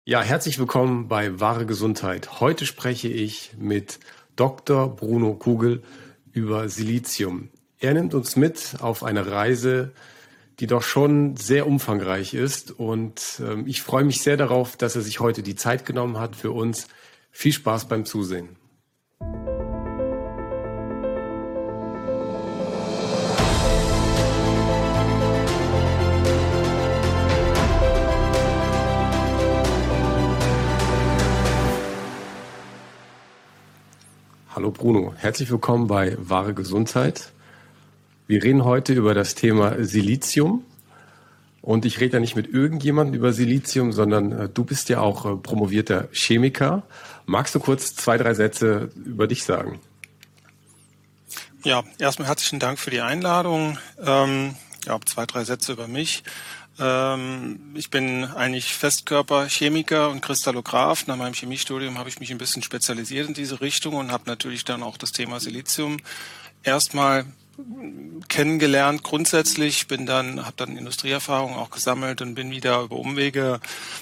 Ja, herzlich willkommen bei Wahre Gesundheit. Heute spreche ich mit Dr. Bruno Kugel über Silizium. Er nimmt uns mit auf eine Reise, die doch schon sehr umfangreich ist. Und ich freue mich sehr darauf, dass er sich heute die Zeit genommen hat für uns. Viel Spaß beim Zusehen. Hallo Bruno, herzlich willkommen bei Wahre Gesundheit. Wir reden heute über das Thema Silizium und ich rede ja nicht mit irgendjemandem über Silizium, sondern du bist ja auch promovierter Chemiker. Magst du kurz 2, 3 Sätze über dich sagen? Ja, erstmal herzlichen Dank für die Einladung. 2, 3 Sätze über mich. Ich bin eigentlich Festkörperchemiker und Kristallograph. Nach meinem Chemiestudium habe ich mich ein bisschen spezialisiert in diese Richtung und habe natürlich dann auch das Thema Silizium erstmal kennengelernt. Grundsätzlich habe dann Industrieerfahrung auch gesammelt und bin wieder über Umwege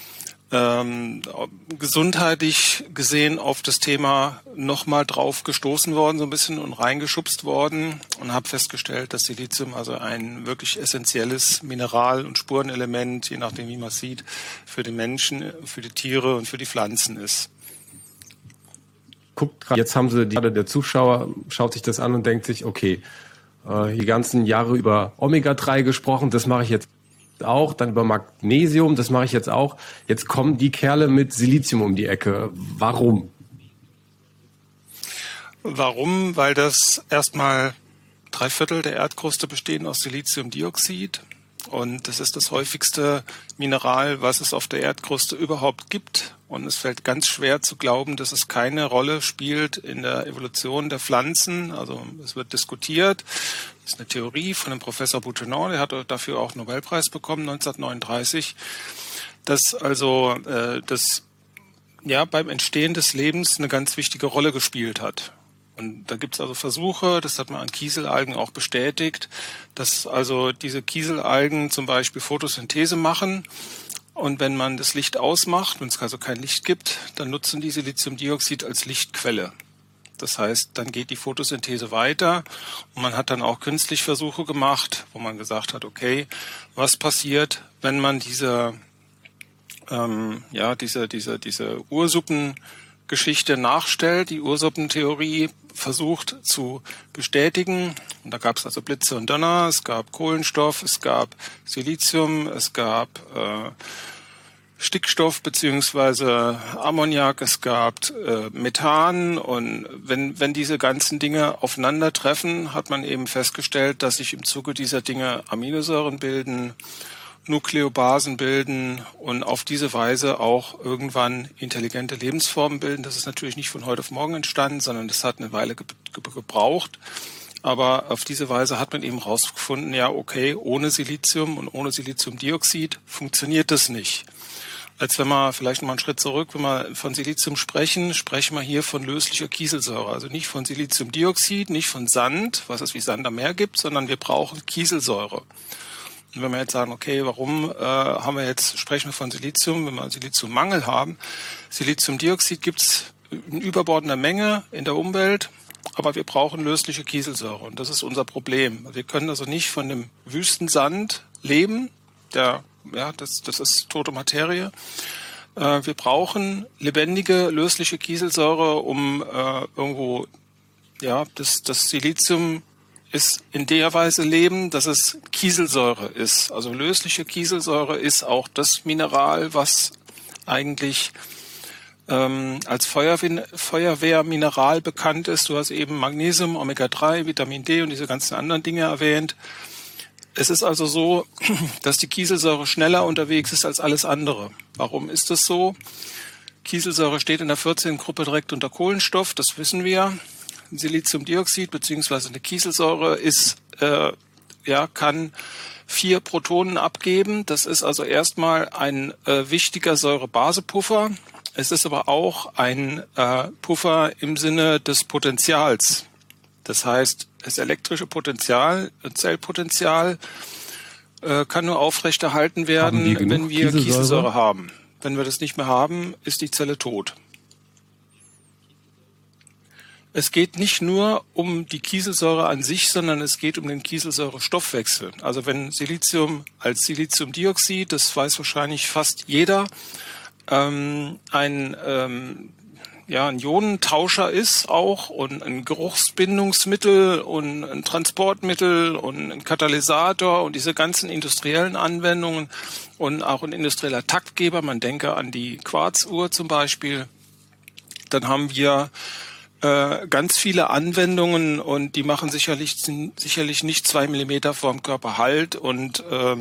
gesundheitlich gesehen auf das Thema nochmal drauf gestoßen worden, so ein bisschen und reingeschubst worden und habe festgestellt, dass Silizium also ein wirklich essentielles Mineral- und Spurenelement, je nachdem wie man es sieht, für den Menschen, für die Tiere und für die Pflanzen ist. Guckt grad, jetzt haben sie der Zuschauer schaut sich das an und denkt sich, okay, die ganzen Jahre über Omega-3 gesprochen, das mache ich jetzt auch, dann über Magnesium, das mache ich jetzt auch. Jetzt kommen die Kerle mit Silizium um die Ecke. Warum? Warum? Weil das erstmal 3/4 der Erdkruste bestehen aus Siliziumdioxid. Und das ist das häufigste Mineral, was es auf der Erdkruste überhaupt gibt. Und es fällt ganz schwer zu glauben, dass es keine Rolle spielt in der Evolution der Pflanzen. Also es wird diskutiert. Das ist eine Theorie von dem Professor Boutenon, der hat dafür auch einen Nobelpreis bekommen, 1939, dass also beim Entstehen des Lebens eine ganz wichtige Rolle gespielt hat. Und da gibt es also Versuche, das hat man an Kieselalgen auch bestätigt, dass also diese Kieselalgen zum Beispiel Photosynthese machen. Und wenn man das Licht ausmacht, wenn es also kein Licht gibt, dann nutzen die Siliziumdioxid als Lichtquelle. Das heißt, dann geht die Photosynthese weiter und man hat dann auch künstlich Versuche gemacht, wo man gesagt hat, okay, was passiert, wenn man diese Ursuppengeschichte nachstellt, die Ursuppentheorie versucht zu bestätigen. Und da gab es also Blitze und Donner, es gab Kohlenstoff, es gab Silizium, es gab Stickstoff beziehungsweise Ammoniak, es gab Methan, und wenn diese ganzen Dinge aufeinandertreffen, hat man eben festgestellt, dass sich im Zuge dieser Dinge Aminosäuren bilden, Nukleobasen bilden und auf diese Weise auch irgendwann intelligente Lebensformen bilden. Das ist natürlich nicht von heute auf morgen entstanden, sondern das hat eine Weile gebraucht. Aber auf diese Weise hat man eben rausgefunden, ja okay, ohne Silizium und ohne Siliziumdioxid funktioniert das nicht. Als wenn wir vielleicht noch mal einen Schritt zurück, wenn wir von Silizium sprechen wir hier von löslicher Kieselsäure. Also nicht von Siliziumdioxid, nicht von Sand, was es wie Sand am Meer gibt, sondern wir brauchen Kieselsäure. Und wenn wir jetzt sagen, okay, warum sprechen wir von Silizium, wenn wir einen Siliziummangel haben? Siliziumdioxid gibt es in überbordender Menge in der Umwelt, aber wir brauchen lösliche Kieselsäure und das ist unser Problem. Wir können also nicht von dem Wüstensand leben, das ist tote Materie. Wir brauchen lebendige, lösliche Kieselsäure, um das Silizium ist in der Weise leben, dass es Kieselsäure ist. Also lösliche Kieselsäure ist auch das Mineral, was eigentlich als Feuerwehrmineral bekannt ist. Du hast eben Magnesium, Omega-3, Vitamin D und diese ganzen anderen Dinge erwähnt. Es ist also so, dass die Kieselsäure schneller unterwegs ist als alles andere. Warum ist das so? Kieselsäure steht in der 14. Gruppe direkt unter Kohlenstoff, das wissen wir. Siliziumdioxid bzw. eine Kieselsäure kann 4 Protonen abgeben. Das ist also erstmal ein wichtiger Säure-Base-Puffer. Es ist aber auch ein Puffer im Sinne des Potentials. Das heißt, das elektrische Potential, Zellpotential kann nur aufrechterhalten werden, wenn wir Kieselsäure haben. Wenn wir das nicht mehr haben, ist die Zelle tot. Es geht nicht nur um die Kieselsäure an sich, sondern es geht um den Kieselsäurestoffwechsel. Also wenn Silizium als Siliziumdioxid, das weiß wahrscheinlich fast jeder, ein Ionentauscher ist auch und ein Geruchsbindungsmittel und ein Transportmittel und ein Katalysator und diese ganzen industriellen Anwendungen und auch ein industrieller Taktgeber, man denke an die Quarzuhr zum Beispiel, dann haben wir ganz viele Anwendungen und die machen sicherlich nicht 2 Millimeter vorm Körper Halt und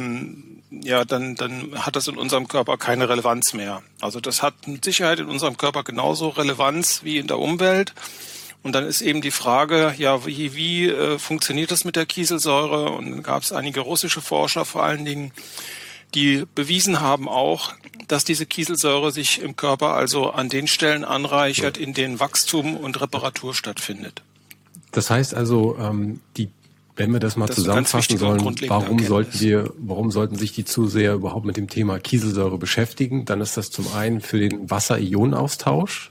dann hat das in unserem Körper keine Relevanz mehr. Also das hat mit Sicherheit in unserem Körper genauso Relevanz wie in der Umwelt. Und dann ist eben die Frage, ja, wie funktioniert das mit der Kieselsäure? Und dann gab es einige russische Forscher vor allen Dingen, die bewiesen haben auch, dass diese Kieselsäure sich im Körper also an den Stellen anreichert, in denen Wachstum und Reparatur stattfindet. Das heißt also, wenn wir das mal zusammenfassen sollen, warum sollten sich die Zuseher überhaupt mit dem Thema Kieselsäure beschäftigen? Dann ist das zum einen für den Wasser-Ionen-Austausch.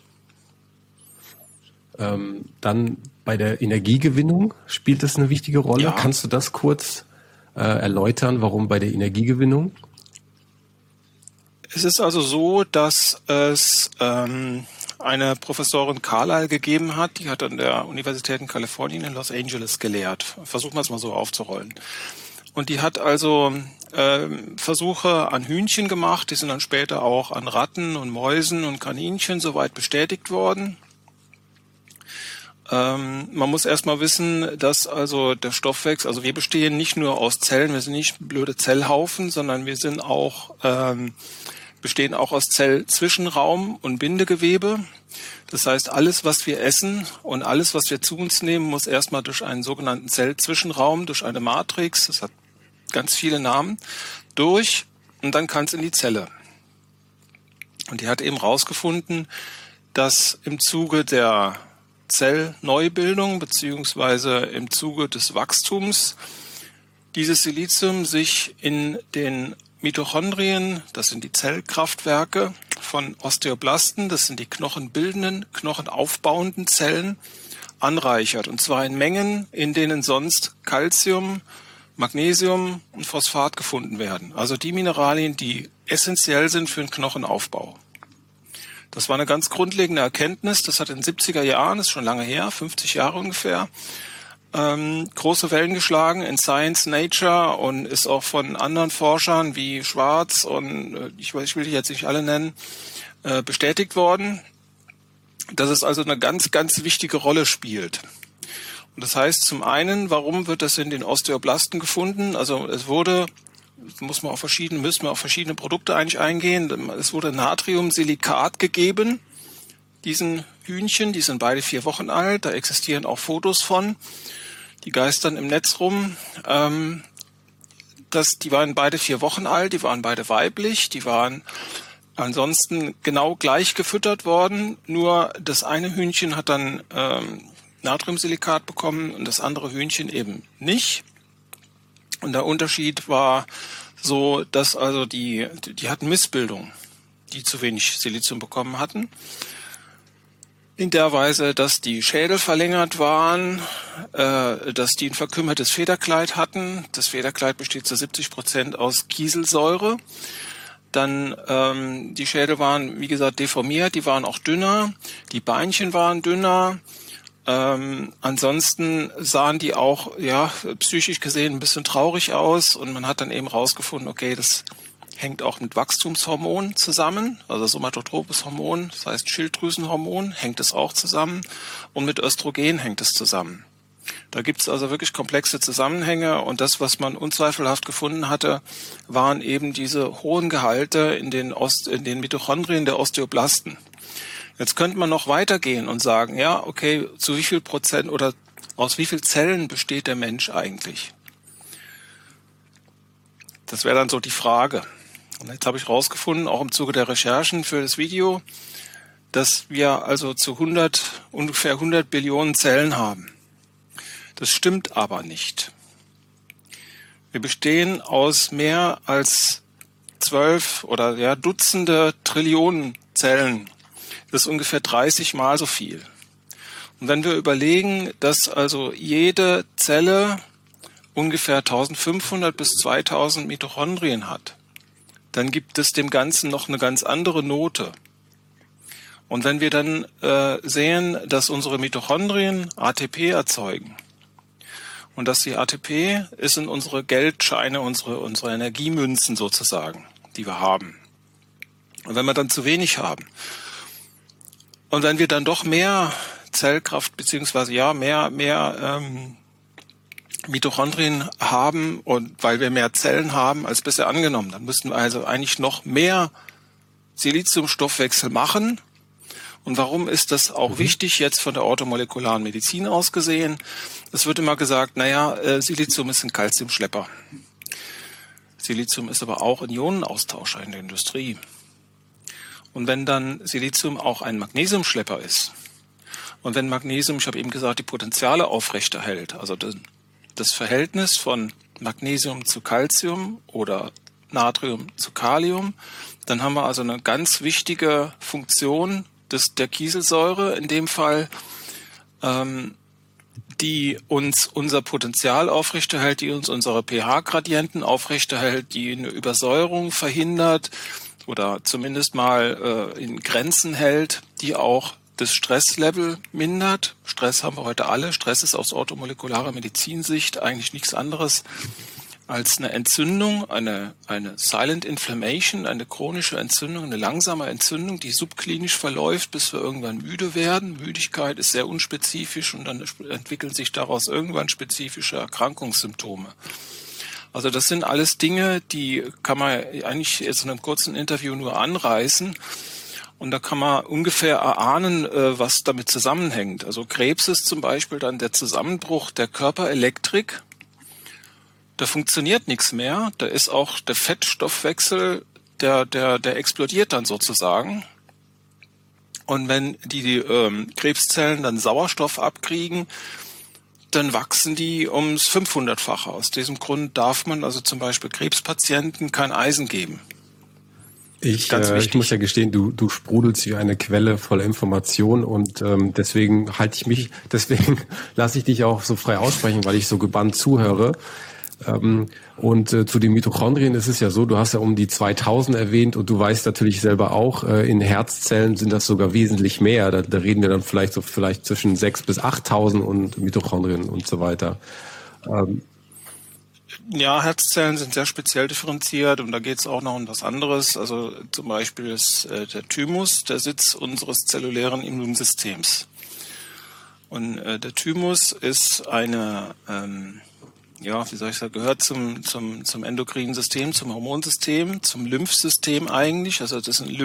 Dann bei der Energiegewinnung spielt das eine wichtige Rolle. Ja. Kannst du das kurz erläutern, warum bei der Energiegewinnung? Es ist also so, dass es eine Professorin Carlyle gegeben hat, die hat an der Universität in Kalifornien in Los Angeles gelehrt. Versuchen wir es mal so aufzurollen. Und die hat also Versuche an Hühnchen gemacht, die sind dann später auch an Ratten und Mäusen und Kaninchen soweit bestätigt worden. Man muss erstmal wissen, dass also der Stoffwechsel, also wir bestehen nicht nur aus Zellen, wir sind nicht blöde Zellhaufen, sondern wir sind auch bestehen auch aus Zellzwischenraum und Bindegewebe. Das heißt, alles, was wir essen und alles, was wir zu uns nehmen, muss erstmal durch einen sogenannten Zellzwischenraum, durch eine Matrix, das hat ganz viele Namen, durch und dann kann es in die Zelle. Und die hat eben rausgefunden, dass im Zuge der Zellneubildung beziehungsweise im Zuge des Wachstums dieses Silizium sich in den Mitochondrien, das sind die Zellkraftwerke von Osteoblasten, das sind die knochenbildenden, knochenaufbauenden Zellen, anreichert. Und zwar in Mengen, in denen sonst Calcium, Magnesium und Phosphat gefunden werden. Also die Mineralien, die essentiell sind für den Knochenaufbau. Das war eine ganz grundlegende Erkenntnis. Das hat in den 70er Jahren, das ist schon lange her, 50 Jahre ungefähr, große Wellen geschlagen in Science, Nature und ist auch von anderen Forschern wie Schwarz und ich will die jetzt nicht alle nennen, bestätigt worden, dass es also eine ganz, ganz wichtige Rolle spielt. Und das heißt zum einen, warum wird das in den Osteoblasten gefunden? Also müssen wir auf verschiedene Produkte eigentlich eingehen. Es wurde Natriumsilikat gegeben, diesen Hühnchen, die sind beide 4 Wochen alt, da existieren auch Fotos von, die geistern im Netz rum. Die waren beide 4 Wochen alt, die waren beide weiblich, die waren ansonsten genau gleich gefüttert worden, nur das eine Hühnchen hat dann Natriumsilikat bekommen und das andere Hühnchen eben nicht. Und der Unterschied war so, dass also die hatten Missbildung, die zu wenig Silizium bekommen hatten. In der Weise, dass die Schädel verlängert waren, dass die ein verkümmertes Federkleid hatten. Das Federkleid besteht zu 70% aus Kieselsäure. Dann die Schädel waren, wie gesagt, deformiert, die waren auch dünner, die Beinchen waren dünner. Ansonsten sahen die auch, psychisch gesehen ein bisschen traurig aus und man hat dann eben rausgefunden, okay, das hängt auch mit Wachstumshormonen zusammen, also somatotropes Hormon, das heißt Schilddrüsenhormon, hängt es auch zusammen und mit Östrogen hängt es zusammen. Da gibt es also wirklich komplexe Zusammenhänge und das, was man unzweifelhaft gefunden hatte, waren eben diese hohen Gehalte in den Mitochondrien der Osteoblasten. Jetzt könnte man noch weitergehen und sagen, ja, okay, zu wie viel Prozent oder aus wie viel Zellen besteht der Mensch eigentlich? Das wäre dann so die Frage. Und jetzt habe ich rausgefunden, auch im Zuge der Recherchen für das Video, dass wir also ungefähr 100 Billionen Zellen haben. Das stimmt aber nicht. Wir bestehen aus mehr als 12 oder ja Dutzende Trillionen Zellen. Das ist ungefähr 30 Mal so viel. Und wenn wir überlegen, dass also jede Zelle ungefähr 1500 bis 2000 Mitochondrien hat, dann gibt es dem Ganzen noch eine ganz andere Note. Und wenn wir dann sehen, dass unsere Mitochondrien ATP erzeugen und dass die ATP ist in unsere Geldscheine, unsere Energiemünzen sozusagen, die wir haben. Und wenn wir dann zu wenig haben und wenn wir dann doch mehr Zellkraft beziehungsweise mehr Mitochondrien haben und weil wir mehr Zellen haben als bisher angenommen, dann müssten wir also eigentlich noch mehr Siliziumstoffwechsel machen. Und warum ist das auch wichtig, jetzt von der orthomolekularen Medizin aus gesehen? Es wird immer gesagt, Silizium ist ein Calciumschlepper. Silizium ist aber auch ein Ionenaustauscher in der Industrie. Und wenn dann Silizium auch ein Magnesiumschlepper ist und wenn Magnesium, ich habe eben gesagt, die Potenziale aufrechterhält, also das Verhältnis von Magnesium zu Calcium oder Natrium zu Kalium, dann haben wir also eine ganz wichtige Funktion der Kieselsäure in dem Fall, die uns unser Potenzial aufrechterhält, die uns unsere pH-Gradienten aufrechterhält, die eine Übersäuerung verhindert oder zumindest mal in Grenzen hält, die auch das Stresslevel mindert. Stress haben wir heute alle. Stress ist aus orthomolekularer Medizinsicht eigentlich nichts anderes als eine Entzündung, eine Silent Inflammation, eine chronische Entzündung, eine langsame Entzündung, die subklinisch verläuft, bis wir irgendwann müde werden. Müdigkeit ist sehr unspezifisch und dann entwickeln sich daraus irgendwann spezifische Erkrankungssymptome. Also das sind alles Dinge, die kann man eigentlich jetzt in einem kurzen Interview nur anreißen. Und da kann man ungefähr erahnen, was damit zusammenhängt. Also Krebs ist zum Beispiel dann der Zusammenbruch der Körperelektrik. Da funktioniert nichts mehr. Da ist auch der Fettstoffwechsel, der explodiert dann sozusagen. Und wenn die Krebszellen dann Sauerstoff abkriegen, dann wachsen die ums 500-fache. Aus diesem Grund darf man also zum Beispiel Krebspatienten kein Eisen geben. Ich muss ja gestehen, du sprudelst wie eine Quelle voller Information und deswegen lasse ich dich auch so frei aussprechen, weil ich so gebannt zuhöre. Und zu den Mitochondrien ist es ja so, du hast ja um die 2000 erwähnt und du weißt natürlich selber auch, in Herzzellen sind das sogar wesentlich mehr. Da reden wir dann vielleicht zwischen 6.000 bis 8.000 und Mitochondrien und so weiter. Ja, Herzzellen sind sehr speziell differenziert und da geht es auch noch um was anderes. Also zum Beispiel ist der Thymus der Sitz unseres zellulären Immunsystems. Und der Thymus ist gehört zum endokrinen System, zum Hormonsystem, zum Lymphsystem eigentlich. Also das ist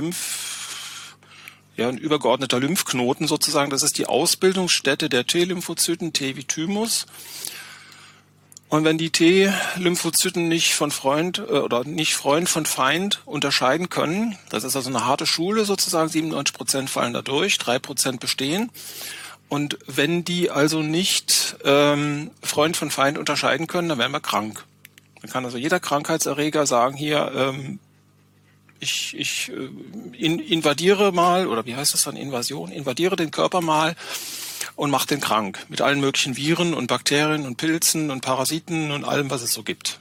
ein übergeordneter Lymphknoten sozusagen. Das ist die Ausbildungsstätte der T-Lymphozyten, T wie Thymus. Und wenn die T-Lymphozyten nicht Freund von Feind unterscheiden können, das ist also eine harte Schule sozusagen, 97% fallen da durch, 3% bestehen. Und wenn die also nicht Freund von Feind unterscheiden können, dann werden wir krank. Dann kann also jeder Krankheitserreger sagen, hier, ich invadiere mal, oder wie heißt das dann, Invasion? Invadiere den Körper mal und mache den krank. Mit allen möglichen Viren und Bakterien und Pilzen und Parasiten und allem, was es so gibt.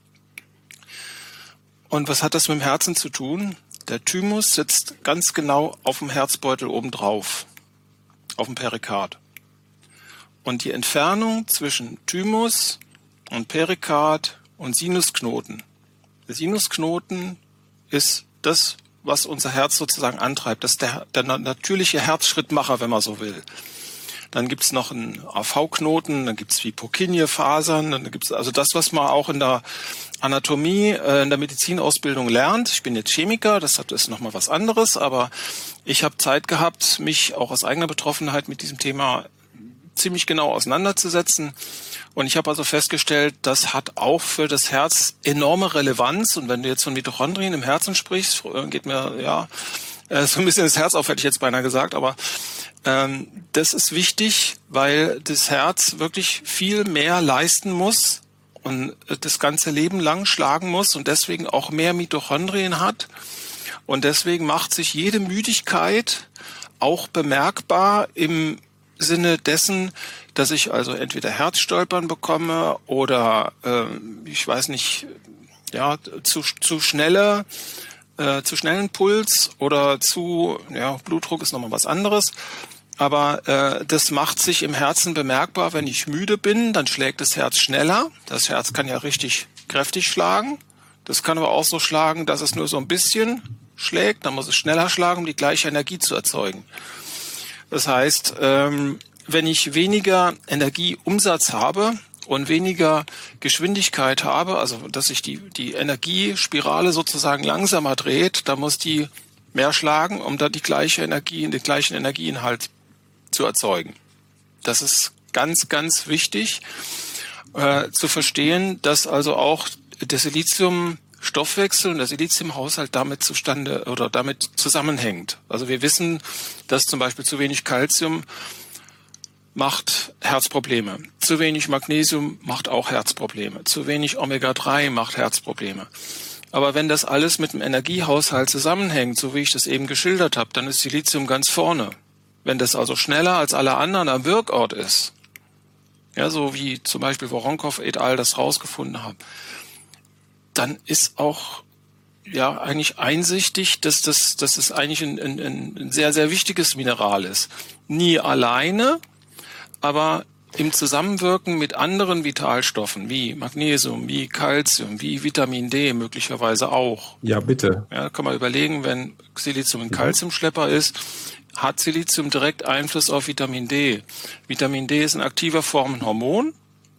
Und was hat das mit dem Herzen zu tun? Der Thymus sitzt ganz genau auf dem Herzbeutel obendrauf. Auf dem Perikard. Und die Entfernung zwischen Thymus und Perikard und Sinusknoten. Der Sinusknoten ist das, was unser Herz sozusagen antreibt. Das ist der natürliche Herzschrittmacher, wenn man so will. Dann gibt's noch einen AV-Knoten, dann gibt's wie Purkinje-Fasern, dann gibt's also das, was man auch in der Anatomie, in der Medizinausbildung lernt. Ich bin jetzt Chemiker, das ist nochmal was anderes, aber ich habe Zeit gehabt, mich auch aus eigener Betroffenheit mit diesem Thema ziemlich genau auseinanderzusetzen. Und ich habe also festgestellt, das hat auch für das Herz enorme Relevanz. Und wenn du jetzt von Mitochondrien im Herzen sprichst, geht mir so ein bisschen das Herz auf, hätte ich jetzt beinahe gesagt, aber das ist wichtig, weil das Herz wirklich viel mehr leisten muss, und das ganze Leben lang schlagen muss und deswegen auch mehr Mitochondrien hat. Und deswegen macht sich jede Müdigkeit auch bemerkbar im Sinne dessen, dass ich also entweder Herzstolpern bekomme oder ich weiß nicht, ja, zu schnellen Puls oder Blutdruck ist nochmal was anderes. Aber das macht sich im Herzen bemerkbar, wenn ich müde bin, dann schlägt das Herz schneller. Das Herz kann ja richtig kräftig schlagen. Das kann aber auch so schlagen, dass es nur so ein bisschen schlägt. Dann muss es schneller schlagen, um die gleiche Energie zu erzeugen. Das heißt, wenn ich weniger Energieumsatz habe und weniger Geschwindigkeit habe, also dass sich die Energiespirale sozusagen langsamer dreht, dann muss die mehr schlagen, um da die gleiche Energie, den gleichen Energieinhalt zu erzeugen. Das ist ganz, ganz wichtig zu verstehen, dass also auch der Siliziumstoffwechsel und der Siliziumhaushalt damit zusammenhängt. Also wir wissen, dass zum Beispiel zu wenig Calcium macht Herzprobleme. Zu wenig Magnesium macht auch Herzprobleme. Zu wenig Omega-3 macht Herzprobleme. Aber wenn das alles mit dem Energiehaushalt zusammenhängt, so wie ich das eben geschildert habe, dann ist Silizium ganz vorne. Wenn das also schneller als alle anderen am Wirkort ist, ja, so wie zum Beispiel Voronkov et al. Das rausgefunden haben, dann ist auch ja eigentlich einsichtig, dass das eigentlich ein sehr, sehr wichtiges Mineral ist. Nie alleine, aber im Zusammenwirken mit anderen Vitalstoffen wie Magnesium, wie Calcium, wie Vitamin D möglicherweise auch. Ja, bitte. Ja, kann man überlegen, wenn Silizium ein Calciumschlepper ist, hat Silizium direkt Einfluss auf Vitamin D. Vitamin D ist in aktiver Form ein Hormon.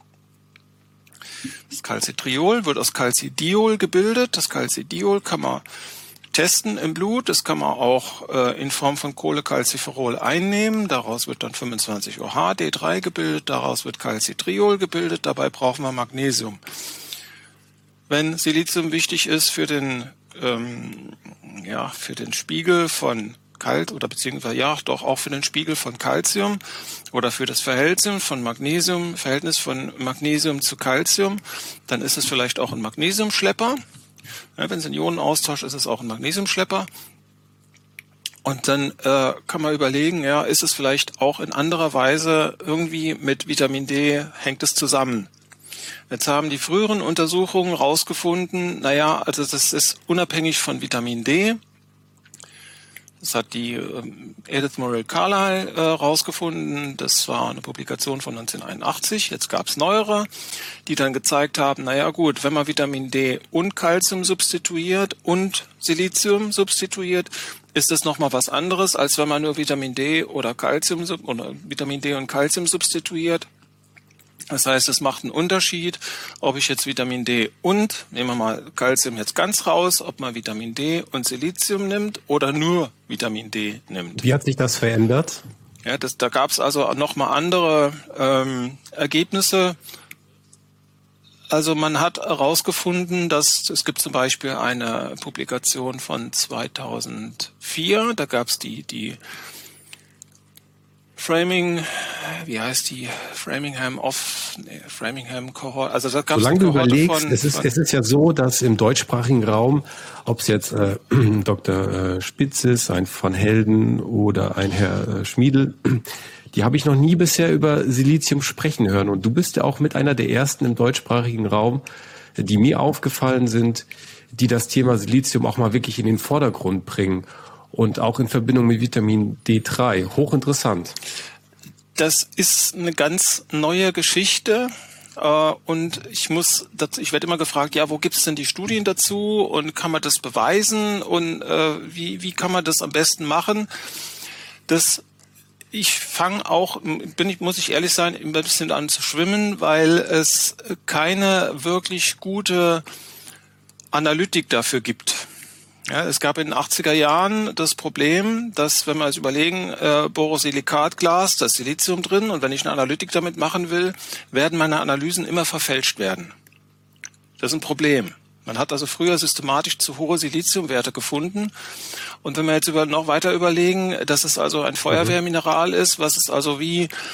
Das Calcitriol wird aus Calcidiol gebildet. Das Calcidiol kann man testen im Blut. Das kann man auch in Form von Cholecalciferol einnehmen. Daraus wird dann 25-OH D3 gebildet. Daraus wird Calcitriol gebildet. Dabei brauchen wir Magnesium. Wenn Silizium wichtig ist für den Spiegel von auch für den Spiegel von Calcium oder für das Verhältnis von Magnesium zu Calcium, dann ist es vielleicht auch ein Magnesiumschlepper. Ja, wenn es ein Ionenaustausch ist, ist es auch ein Magnesiumschlepper. Und dann kann man überlegen, ja, ist es vielleicht auch in anderer Weise irgendwie mit Vitamin D, hängt es zusammen? Jetzt haben die früheren Untersuchungen rausgefunden, also das ist unabhängig von Vitamin D. Das hat die Edith Murray Carlisle rausgefunden. Das war eine Publikation von 1981. Jetzt gab es neuere, die dann gezeigt haben, wenn man Vitamin D und Calcium substituiert und Silizium substituiert, ist das nochmal was anderes, als wenn man nur Vitamin D oder Vitamin D und Calcium substituiert. Das heißt, es macht einen Unterschied, ob ich jetzt Vitamin D und, nehmen wir mal Calcium jetzt ganz raus, ob man Vitamin D und Silizium nimmt oder nur Vitamin D nimmt. Wie hat sich das verändert? Ja, da gab es also nochmal andere Ergebnisse. Also man hat herausgefunden, dass es gibt zum Beispiel eine Publikation von 2004, da gab es die Framingham Cohort. Also da gab es Solange du überlegst, es ist ja so, dass im deutschsprachigen Raum, ob es jetzt Dr. Spitz ist, ein von Helden oder ein Herr Schmiedel, die habe ich noch nie bisher über Silizium sprechen hören. Und du bist ja auch mit einer der ersten im deutschsprachigen Raum, die mir aufgefallen sind, die das Thema Silizium auch mal wirklich in den Vordergrund bringen. Und auch in Verbindung mit Vitamin D3. Hochinteressant. Das ist eine ganz neue Geschichte. Und ich werde immer gefragt, wo gibt's denn die Studien dazu? Und kann man das beweisen? Und wie kann man das am besten machen? Muss ich ehrlich sein, ein bisschen an zu schwimmen, weil es keine wirklich gute Analytik dafür gibt. Ja, es gab in den 80er Jahren das Problem, dass, wenn wir uns überlegen, Borosilikatglas, da ist Silizium drin und wenn ich eine Analytik damit machen will, werden meine Analysen immer verfälscht werden. Das ist ein Problem. Man hat also früher systematisch zu hohe Siliziumwerte gefunden. Und wenn wir jetzt noch weiter überlegen, dass es also ein Feuerwehrmineral ist, was es also wie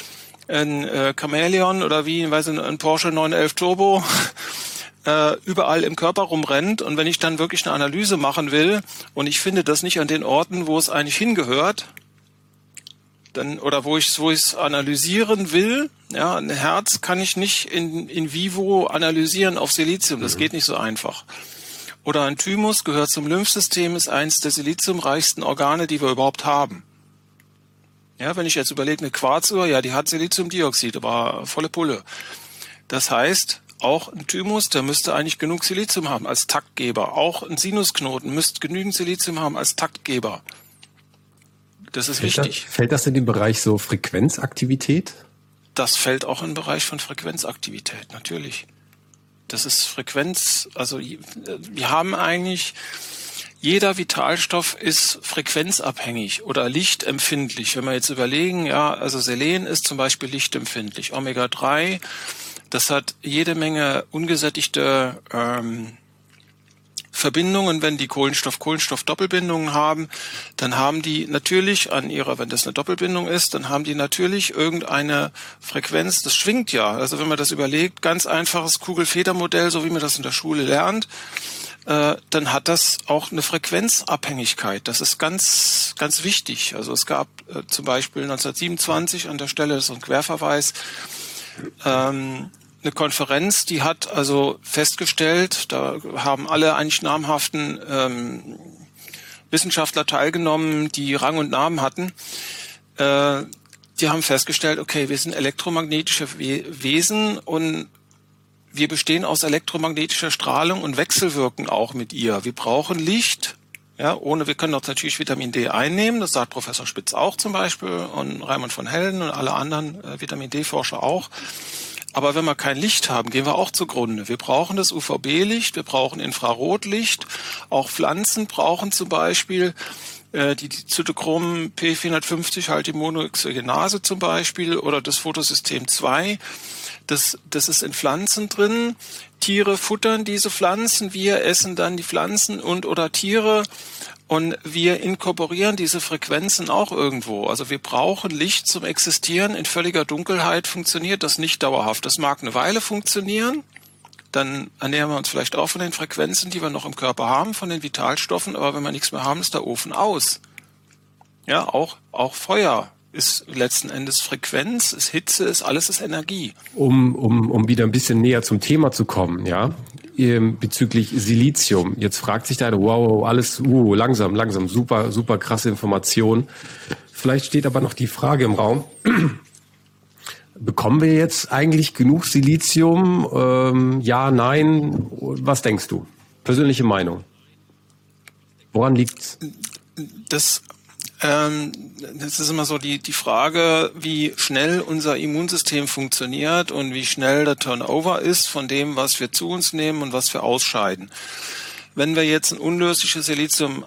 ein Chamäleon oder wie, weiß ich, ein Porsche 911 Turbo überall im Körper rumrennt. Und wenn ich dann wirklich eine Analyse machen will und ich finde das nicht an den Orten, wo es eigentlich hingehört, dann, oder wo ich es analysieren will, ja, ein Herz kann ich nicht in vivo analysieren auf Silizium. Das geht nicht so einfach. Oder ein Thymus gehört zum Lymphsystem, ist eins der siliziumreichsten Organe, die wir überhaupt haben. Ja, wenn ich jetzt überlege, eine Quarzuhr, ja, die hat Siliziumdioxid, aber volle Pulle. Das heißt, auch ein Thymus, der müsste eigentlich genug Silizium haben als Taktgeber. Auch ein Sinusknoten müsste genügend Silizium haben als Taktgeber. Das ist wichtig. Fällt das in den Bereich so Frequenzaktivität? Das fällt auch in den Bereich von Frequenzaktivität, natürlich. Das ist Frequenz, also wir haben eigentlich, jeder Vitalstoff ist frequenzabhängig oder lichtempfindlich. Wenn wir jetzt überlegen, ja, also Selen ist zum Beispiel lichtempfindlich. Omega-3, das hat jede Menge ungesättigte Verbindungen. Wenn die Kohlenstoff-Kohlenstoff-Doppelbindungen haben, dann haben die natürlich wenn das eine Doppelbindung ist, dann haben die natürlich irgendeine Frequenz, das schwingt ja. Also wenn man das überlegt, ganz einfaches Kugelfedermodell, so wie man das in der Schule lernt, dann hat das auch eine Frequenzabhängigkeit. Das ist ganz, ganz wichtig. Also es gab zum Beispiel 1927 an der Stelle, das ist ein Querverweis, eine Konferenz, die hat also festgestellt, da haben alle eigentlich namhaften Wissenschaftler teilgenommen, die Rang und Namen hatten. Die haben festgestellt, okay, wir sind elektromagnetische Wesen und wir bestehen aus elektromagnetischer Strahlung und wechselwirken auch mit ihr. Wir brauchen Licht. Ja, wir können auch natürlich Vitamin D einnehmen, das sagt Professor Spitz auch zum Beispiel und Raimund von Helden und alle anderen Vitamin D-Forscher auch. Aber wenn wir kein Licht haben, gehen wir auch zugrunde. Wir brauchen das UVB-Licht, wir brauchen Infrarotlicht. Auch Pflanzen brauchen zum Beispiel die Zytochrom P450, halt die Monoxygenase zum Beispiel oder das Photosystem 2. Das ist in Pflanzen drin. Tiere futtern diese Pflanzen, wir essen dann die Pflanzen oder Tiere und wir inkorporieren diese Frequenzen auch irgendwo. Also wir brauchen Licht zum Existieren. In völliger Dunkelheit funktioniert das nicht dauerhaft. Das mag eine Weile funktionieren. Dann ernähren wir uns vielleicht auch von den Frequenzen, die wir noch im Körper haben, von den Vitalstoffen. Aber wenn wir nichts mehr haben, ist der Ofen aus. Ja, auch Feuer ist letzten Endes Frequenz, ist Hitze, alles ist Energie. Um wieder ein bisschen näher zum Thema zu kommen, ja, bezüglich Silizium. Jetzt fragt sich da, wow, alles, langsam, super krasse Information. Vielleicht steht aber noch die Frage im Raum, bekommen wir jetzt eigentlich genug Silizium? Ja, nein, was denkst du? Persönliche Meinung. Woran liegt's? Das ist immer so die Frage, wie schnell unser Immunsystem funktioniert und wie schnell der Turnover ist von dem, was wir zu uns nehmen und was wir ausscheiden. Wenn wir jetzt ein unlösliches Silizium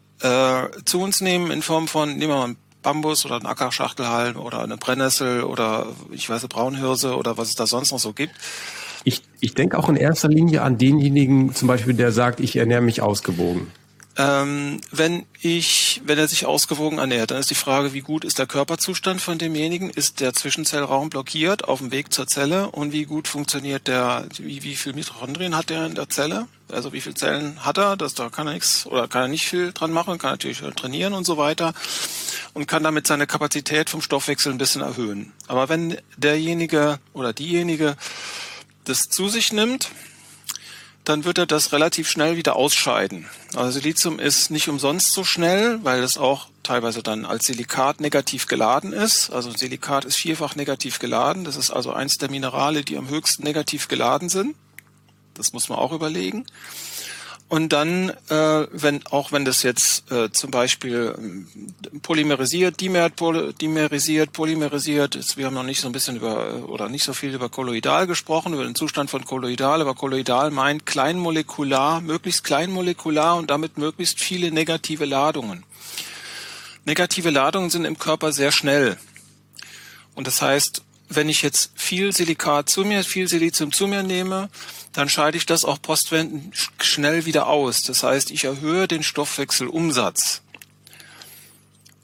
zu uns nehmen in Form von, nehmen wir mal einen Bambus oder einen Ackerschachtelhalm oder eine Brennnessel oder Braunhirse oder was es da sonst noch so gibt. Ich denke auch in erster Linie an denjenigen zum Beispiel, der sagt, ich ernähre mich ausgewogen. Wenn er sich ausgewogen ernährt, dann ist die Frage, wie gut ist der Körperzustand von demjenigen? Ist der Zwischenzellraum blockiert auf dem Weg zur Zelle? Und wie gut funktioniert wie viel Mitochondrien hat der in der Zelle? Also wie viele Zellen hat er? Da kann er nichts oder kann er nicht viel dran machen, kann natürlich trainieren und so weiter und kann damit seine Kapazität vom Stoffwechsel ein bisschen erhöhen. Aber wenn derjenige oder diejenige das zu sich nimmt, dann wird er das relativ schnell wieder ausscheiden. Also Silizium ist nicht umsonst so schnell, weil es auch teilweise dann als Silikat negativ geladen ist. Also Silikat ist 4-fach negativ geladen. Das ist also eins der Minerale, die am höchsten negativ geladen sind. Das muss man auch überlegen. Und dann, wenn das jetzt zum Beispiel polymerisiert, dimerisiert, polymerisiert, wir haben noch nicht so ein bisschen nicht so viel über kolloidal gesprochen, über den Zustand von kolloidal, aber kolloidal meint kleinmolekular, möglichst kleinmolekular und damit möglichst viele negative Ladungen. Negative Ladungen sind im Körper sehr schnell. Und das heißt, wenn ich jetzt viel Silizium zu mir nehme, dann scheide ich das auch postwendend schnell wieder aus. Das heißt, ich erhöhe den Stoffwechselumsatz.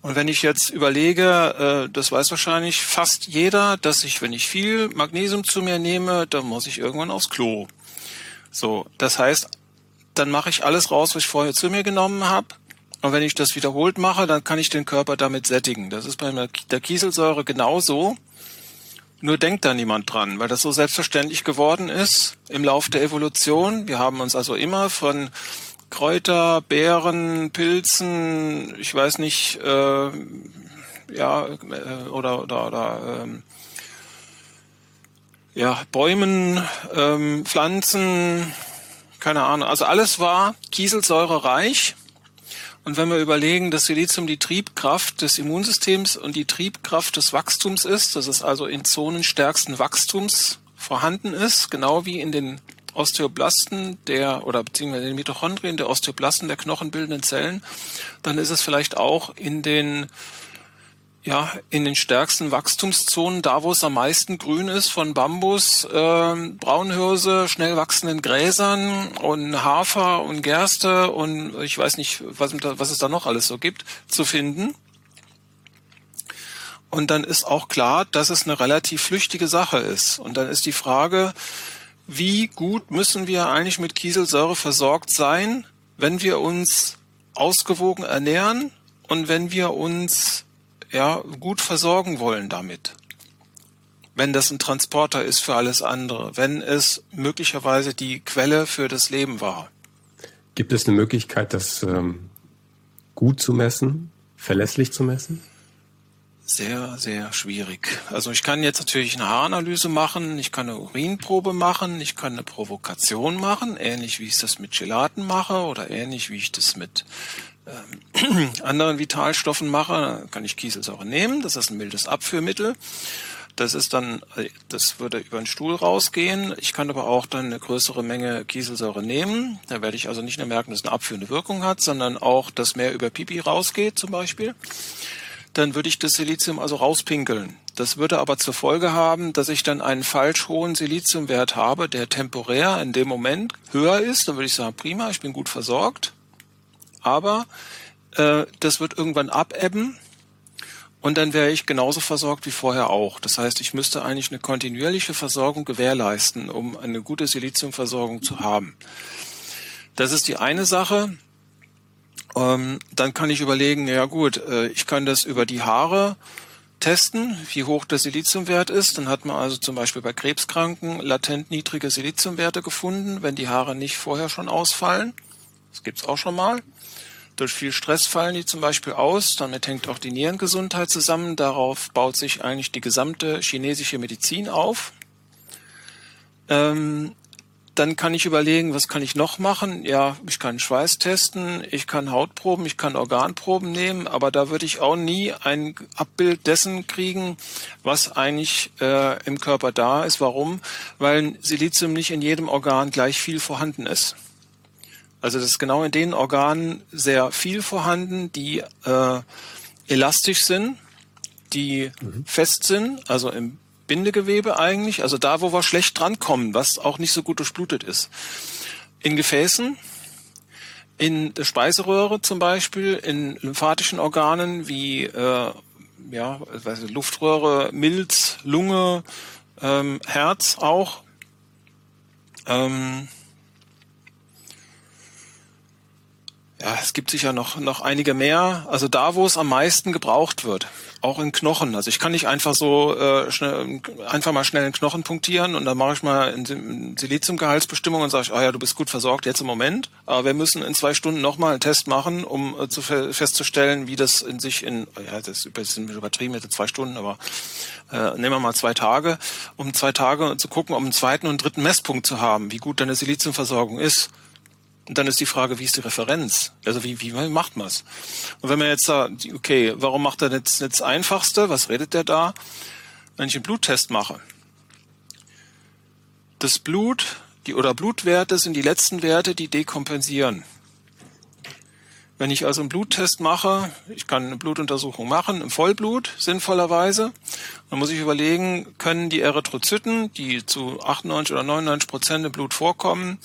Und wenn ich jetzt überlege, das weiß wahrscheinlich fast jeder, dass ich, wenn ich viel Magnesium zu mir nehme, dann muss ich irgendwann aufs Klo. So, das heißt, dann mache ich alles raus, was ich vorher zu mir genommen habe. Und wenn ich das wiederholt mache, dann kann ich den Körper damit sättigen. Das ist bei der Kieselsäure genauso. Nur denkt da niemand dran, weil das so selbstverständlich geworden ist im Lauf der Evolution. Wir haben uns also immer von Kräuter, Beeren, Pilzen, ich weiß nicht, Bäumen, Pflanzen, keine Ahnung. Also alles war kieselsäurereich. Und wenn wir überlegen, dass Silizium die Triebkraft des Immunsystems und die Triebkraft des Wachstums ist, dass es also in Zonen stärksten Wachstums vorhanden ist, genau wie in den Osteoblasten beziehungsweise in den Mitochondrien der Osteoblasten der knochenbildenden Zellen, dann ist es vielleicht auch in den stärksten Wachstumszonen, da wo es am meisten grün ist, von Bambus, Braunhirse, schnell wachsenden Gräsern und Hafer und Gerste und ich weiß nicht, was es da noch alles so gibt, zu finden. Und dann ist auch klar, dass es eine relativ flüchtige Sache ist. Und dann ist die Frage, wie gut müssen wir eigentlich mit Kieselsäure versorgt sein, wenn wir uns ausgewogen ernähren und wenn wir uns gut versorgen wollen damit. Wenn das ein Transporter ist für alles andere, wenn es möglicherweise die Quelle für das Leben war. Gibt es eine Möglichkeit, das gut zu messen, verlässlich zu messen? Sehr, sehr schwierig. Also ich kann jetzt natürlich eine Haaranalyse machen, ich kann eine Urinprobe machen, ich kann eine Provokation machen, ähnlich wie ich das mit Gelaten mache oder ähnlich wie ich das mit anderen Vitalstoffen mache. Dann kann ich Kieselsäure nehmen, das ist ein mildes Abführmittel. Das würde über den Stuhl rausgehen. Ich kann aber auch dann eine größere Menge Kieselsäure nehmen. Da werde ich also nicht nur merken, dass es eine abführende Wirkung hat, sondern auch, dass mehr über Pipi rausgeht zum Beispiel. Dann würde ich das Silizium also rauspinkeln. Das würde aber zur Folge haben, dass ich dann einen falsch hohen Siliziumwert habe, der temporär in dem Moment höher ist. Dann würde ich sagen, prima, ich bin gut versorgt. Aber das wird irgendwann abebben und dann wäre ich genauso versorgt wie vorher auch. Das heißt, ich müsste eigentlich eine kontinuierliche Versorgung gewährleisten, um eine gute Siliziumversorgung zu haben. Das ist die eine Sache. Dann kann ich überlegen, ich kann das über die Haare testen, wie hoch der Siliziumwert ist. Dann hat man also zum Beispiel bei Krebskranken latent niedrige Siliziumwerte gefunden, wenn die Haare nicht vorher schon ausfallen. Das gibt's auch schon mal. Durch viel Stress fallen die zum Beispiel aus. Damit hängt auch die Nierengesundheit zusammen. Darauf baut sich eigentlich die gesamte chinesische Medizin auf. Dann kann ich überlegen, was kann ich noch machen? Ja, ich kann Schweiß testen, ich kann Hautproben, ich kann Organproben nehmen, aber da würde ich auch nie ein Abbild dessen kriegen, was eigentlich im Körper da ist. Warum? Weil Silizium nicht in jedem Organ gleich viel vorhanden ist. Also das ist genau in den Organen sehr viel vorhanden, die elastisch sind, die fest sind, also im Bindegewebe eigentlich, also da, wo wir schlecht drankommen, was auch nicht so gut durchblutet ist. In Gefäßen, in der Speiseröhre zum Beispiel, in lymphatischen Organen wie Luftröhre, Milz, Lunge, Herz auch. Es gibt sicher noch einige mehr. Also da, wo es am meisten gebraucht wird, auch in Knochen. Also ich kann nicht einfach so mal schnell einen Knochen punktieren und dann mache ich mal eine Siliziumgehaltsbestimmung und sage, du bist gut versorgt jetzt im Moment. Aber wir müssen in 2 Stunden nochmal einen Test machen, um festzustellen, wie das das ist übertrieben mit 2 Stunden, aber nehmen wir mal 2 Tage, um 2 Tage zu gucken, um einen zweiten und dritten Messpunkt zu haben, wie gut deine Siliziumversorgung ist. Und dann ist die Frage, wie ist die Referenz? Also wie macht man es? Und wenn man jetzt sagt, okay, warum macht er jetzt das Einfachste? Was redet der da? Wenn ich einen Bluttest mache. Das Blut, Blutwerte sind die letzten Werte, die dekompensieren. Wenn ich also einen Bluttest mache, ich kann eine Blutuntersuchung machen, im Vollblut sinnvollerweise, dann muss ich überlegen, können die Erythrozyten, die zu 98 oder 99% im Blut vorkommen,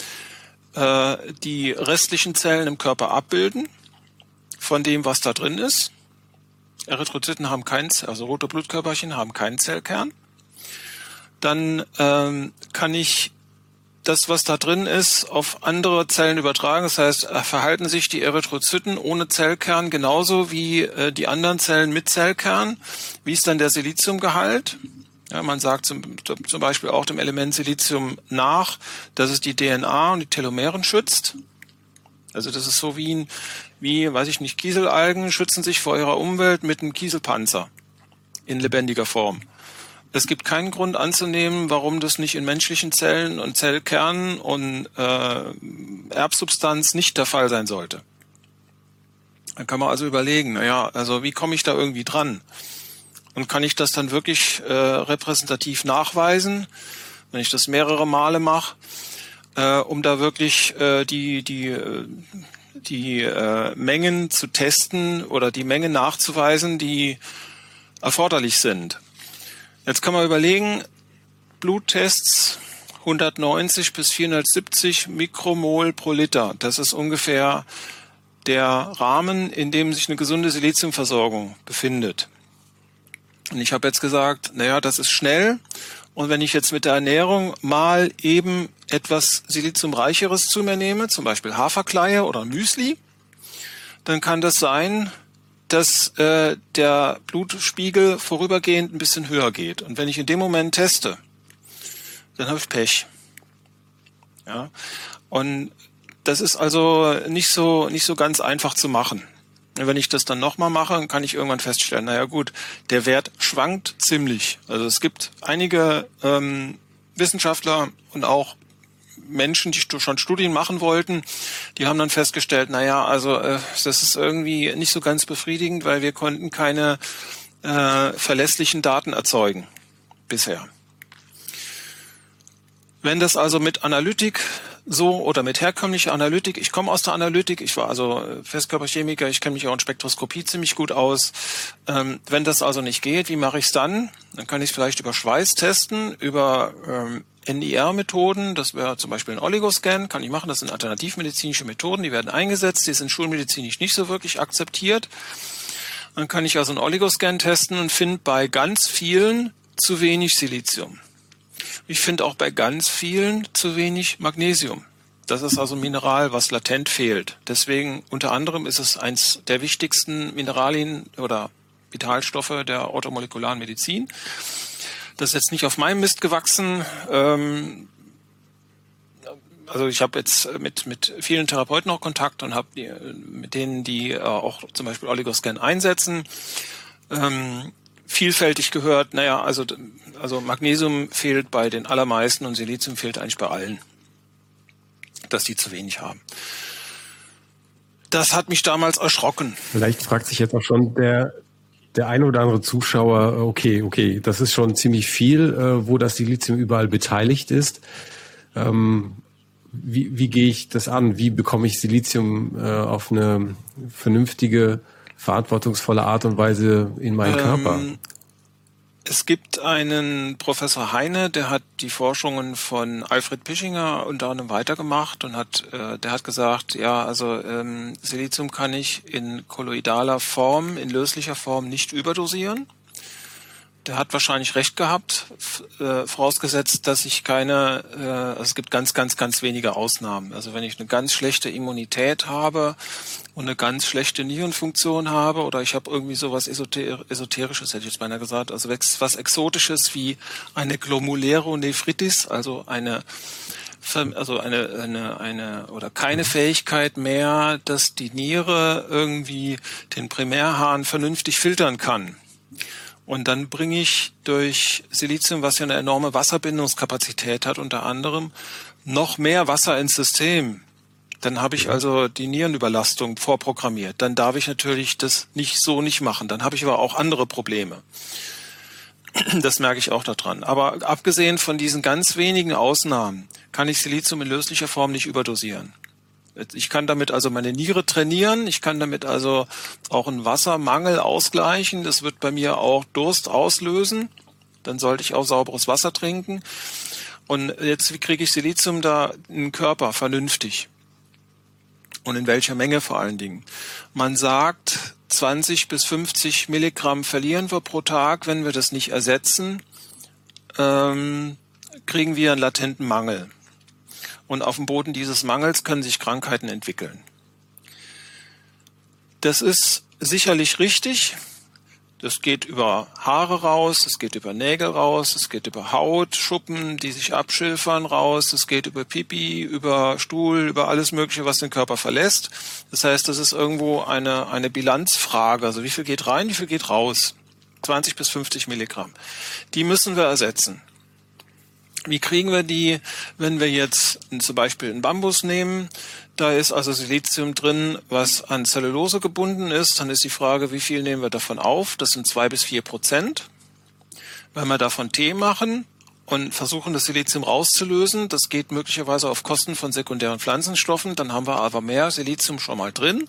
die restlichen Zellen im Körper abbilden von dem, was da drin ist. Erythrozyten haben also rote Blutkörperchen haben keinen Zellkern. Dann kann ich das, was da drin ist, auf andere Zellen übertragen. Das heißt, verhalten sich die Erythrozyten ohne Zellkern genauso wie die anderen Zellen mit Zellkern. Wie ist dann der Siliziumgehalt? Ja, man sagt zum Beispiel auch dem Element Silizium nach, dass es die DNA und die Telomeren schützt. Also das ist so wie, weiß ich nicht, Kieselalgen schützen sich vor ihrer Umwelt mit einem Kieselpanzer in lebendiger Form. Es gibt keinen Grund anzunehmen, warum das nicht in menschlichen Zellen und Zellkernen und Erbsubstanz nicht der Fall sein sollte. Dann kann man also überlegen, also wie komme ich da irgendwie dran? Und kann ich das dann wirklich repräsentativ nachweisen, wenn ich das mehrere Male mache, um da wirklich die Mengen zu testen oder die Mengen nachzuweisen, die erforderlich sind. Jetzt kann man überlegen, Bluttests 190 bis 470 Mikromol pro Liter. Das ist ungefähr der Rahmen, in dem sich eine gesunde Siliziumversorgung befindet. Und ich habe jetzt gesagt, das ist schnell. Und wenn ich jetzt mit der Ernährung mal eben etwas Siliziumreicheres zu mir nehme, zum Beispiel Haferkleie oder Müsli, dann kann das sein, dass der Blutspiegel vorübergehend ein bisschen höher geht. Und wenn ich in dem Moment teste, dann habe ich Pech. Ja. Und das ist also nicht so ganz einfach zu machen. Und wenn ich das dann nochmal mache, dann kann ich irgendwann feststellen, der Wert schwankt ziemlich. Also es gibt einige Wissenschaftler und auch Menschen, die schon Studien machen wollten, die haben dann festgestellt, das ist irgendwie nicht so ganz befriedigend, weil wir konnten keine verlässlichen Daten erzeugen bisher. Wenn das also mit Analytik oder mit herkömmlicher Analytik, ich komme aus der Analytik, ich war also Festkörperchemiker, ich kenne mich auch in Spektroskopie ziemlich gut aus. Wenn das also nicht geht, wie mache ich es dann? Dann kann ich es vielleicht über Schweiß testen, über NIR-Methoden, das wäre zum Beispiel ein Oligoscan, kann ich machen, das sind alternativmedizinische Methoden, die werden eingesetzt, die sind schulmedizinisch nicht so wirklich akzeptiert. Dann kann ich also einen Oligoscan testen und finde bei ganz vielen zu wenig Silizium. Ich finde auch bei ganz vielen zu wenig Magnesium. Das ist also ein Mineral, was latent fehlt. Deswegen unter anderem ist es eins der wichtigsten Mineralien oder Vitalstoffe der orthomolekularen Medizin. Das ist jetzt nicht auf meinem Mist gewachsen. Also ich habe jetzt mit vielen Therapeuten auch Kontakt und habe mit denen, die auch zum Beispiel Oligoscan einsetzen, vielfältig gehört, also Magnesium fehlt bei den allermeisten und Silizium fehlt eigentlich bei allen, dass die zu wenig haben. Das hat mich damals erschrocken. Vielleicht fragt sich jetzt auch schon der ein oder andere Zuschauer, okay, das ist schon ziemlich viel, wo das Silizium überall beteiligt ist. Wie gehe ich das an? Wie bekomme ich Silizium auf eine vernünftige, verantwortungsvolle Art und Weise in meinen Körper? Es gibt einen Professor Heine, der hat die Forschungen von Alfred Pischinger unter anderem weitergemacht und der hat gesagt, Silizium kann ich in kolloidaler Form, in löslicher Form nicht überdosieren. Der hat wahrscheinlich recht gehabt, vorausgesetzt, dass ich es gibt ganz, ganz, ganz wenige Ausnahmen. Also wenn ich eine ganz schlechte Immunität habe und eine ganz schlechte Nierenfunktion habe oder ich habe irgendwie sowas Esoterisches, hätte ich jetzt beinahe gesagt, also was Exotisches wie eine Glomerulonephritis, also eine oder keine Fähigkeit mehr, dass die Niere irgendwie den Primärharn vernünftig filtern kann. Und dann bringe ich durch Silizium, was ja eine enorme Wasserbindungskapazität hat, unter anderem noch mehr Wasser ins System. Dann habe ich also die Nierenüberlastung vorprogrammiert. Dann darf ich natürlich das nicht machen. Dann habe ich aber auch andere Probleme. Das merke ich auch daran. Aber abgesehen von diesen ganz wenigen Ausnahmen kann ich Silizium in löslicher Form nicht überdosieren. Ich kann damit also meine Niere trainieren, ich kann damit also auch einen Wassermangel ausgleichen, das wird bei mir auch Durst auslösen, dann sollte ich auch sauberes Wasser trinken. Und jetzt, wie kriege ich Silizium da in den Körper vernünftig? Und in welcher Menge vor allen Dingen? Man sagt, 20 bis 50 Milligramm verlieren wir pro Tag. Wenn wir das nicht ersetzen, kriegen wir einen latenten Mangel. Und auf dem Boden dieses Mangels können sich Krankheiten entwickeln. Das ist sicherlich richtig. Das geht über Haare raus, es geht über Nägel raus, es geht über Haut, Schuppen, die sich abschilfern raus, es geht über Pipi, über Stuhl, über alles Mögliche, was den Körper verlässt. Das heißt, das ist irgendwo eine Bilanzfrage. Also wie viel geht rein, wie viel geht raus? 20 bis 50 Milligramm. Die müssen wir ersetzen. Wie kriegen wir die, wenn wir jetzt zum Beispiel einen Bambus nehmen? Da ist also Silizium drin, was an Zellulose gebunden ist. Dann ist die Frage, wie viel nehmen wir davon auf? Das sind 2 bis 4%. Wenn wir davon Tee machen und versuchen, das Silizium rauszulösen, das geht möglicherweise auf Kosten von sekundären Pflanzenstoffen. Dann haben wir aber mehr Silizium schon mal drin.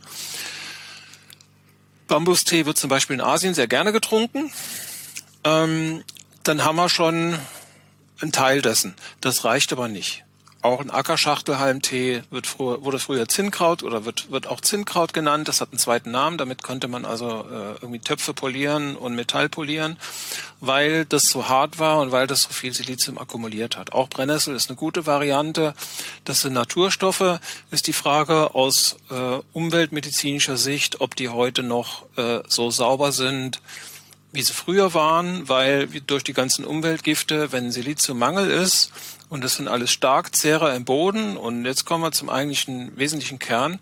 Bambustee wird zum Beispiel in Asien sehr gerne getrunken. Dann haben wir schon ein Teil dessen. Das reicht aber nicht. Auch ein Ackerschachtelhalmtee wurde früher Zinnkraut oder wird auch Zinnkraut genannt. Das hat einen zweiten Namen. Damit konnte man also irgendwie Töpfe polieren und Metall polieren, weil das so hart war und weil das so viel Silizium akkumuliert hat. Auch Brennnessel ist eine gute Variante. Das sind Naturstoffe. Ist die Frage aus umweltmedizinischer Sicht, ob die heute noch so sauber sind, wie sie früher waren, weil durch die ganzen Umweltgifte, wenn Siliziummangel ist, und das sind alles Starkzehrer im Boden, und jetzt kommen wir zum eigentlichen wesentlichen Kern,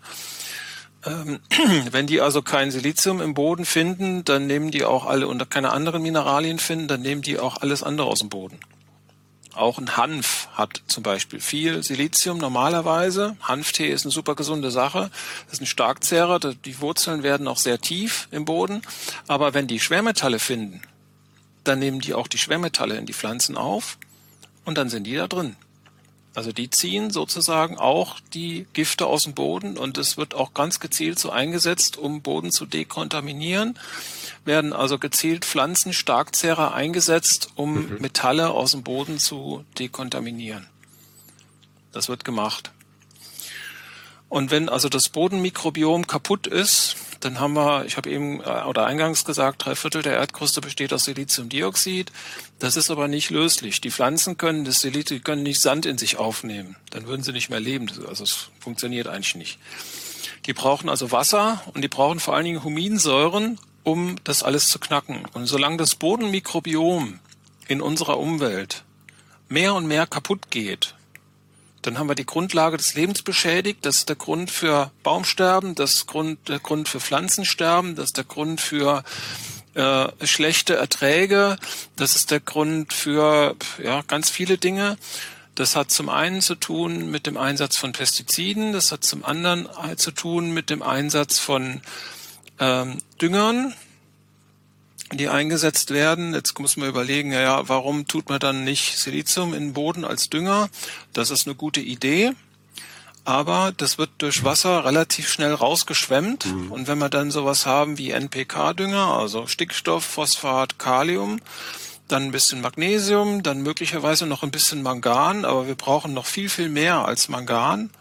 wenn die also kein Silizium im Boden finden, dann nehmen die auch alle, und keine anderen Mineralien finden, dann nehmen die auch alles andere aus dem Boden. Auch ein Hanf hat zum Beispiel viel Silizium normalerweise. Hanftee ist eine super gesunde Sache. Das ist ein Starkzehrer. Die Wurzeln werden auch sehr tief im Boden. Aber wenn die Schwermetalle finden, dann nehmen die auch die Schwermetalle in die Pflanzen auf und dann sind die da drin. Also die ziehen sozusagen auch die Gifte aus dem Boden, und es wird auch ganz gezielt so eingesetzt, um Boden zu dekontaminieren. Werden also gezielt Pflanzenstarkzehrer eingesetzt, um Metalle aus dem Boden zu dekontaminieren. Das wird gemacht. Und wenn also das Bodenmikrobiom kaputt ist, dann haben wir, ich habe eben oder eingangs gesagt, 3/4 der Erdkruste besteht aus Siliziumdioxid. Das ist aber nicht löslich. Die Pflanzen können das Silizium, können nicht Sand in sich aufnehmen. Dann würden sie nicht mehr leben. Also es funktioniert eigentlich nicht. Die brauchen also Wasser, und die brauchen vor allen Dingen Huminsäuren, um das alles zu knacken. Und solange das Bodenmikrobiom in unserer Umwelt mehr und mehr kaputt geht, dann haben wir die Grundlage des Lebens beschädigt. Das ist der Grund für Baumsterben, das ist der Grund für Pflanzensterben, das ist der Grund für schlechte Erträge, das ist der Grund für ganz viele Dinge. Das hat zum einen zu tun mit dem Einsatz von Pestiziden, das hat zum anderen zu tun mit dem Einsatz von Düngern, die eingesetzt werden. Jetzt muss man überlegen, warum tut man dann nicht Silizium in den Boden als Dünger? Das ist eine gute Idee, aber das wird durch Wasser relativ schnell rausgeschwemmt. Und wenn wir dann sowas haben wie NPK-Dünger, also Stickstoff, Phosphat, Kalium, dann ein bisschen Magnesium, dann möglicherweise noch ein bisschen Mangan, aber wir brauchen noch viel, viel mehr als Mangan.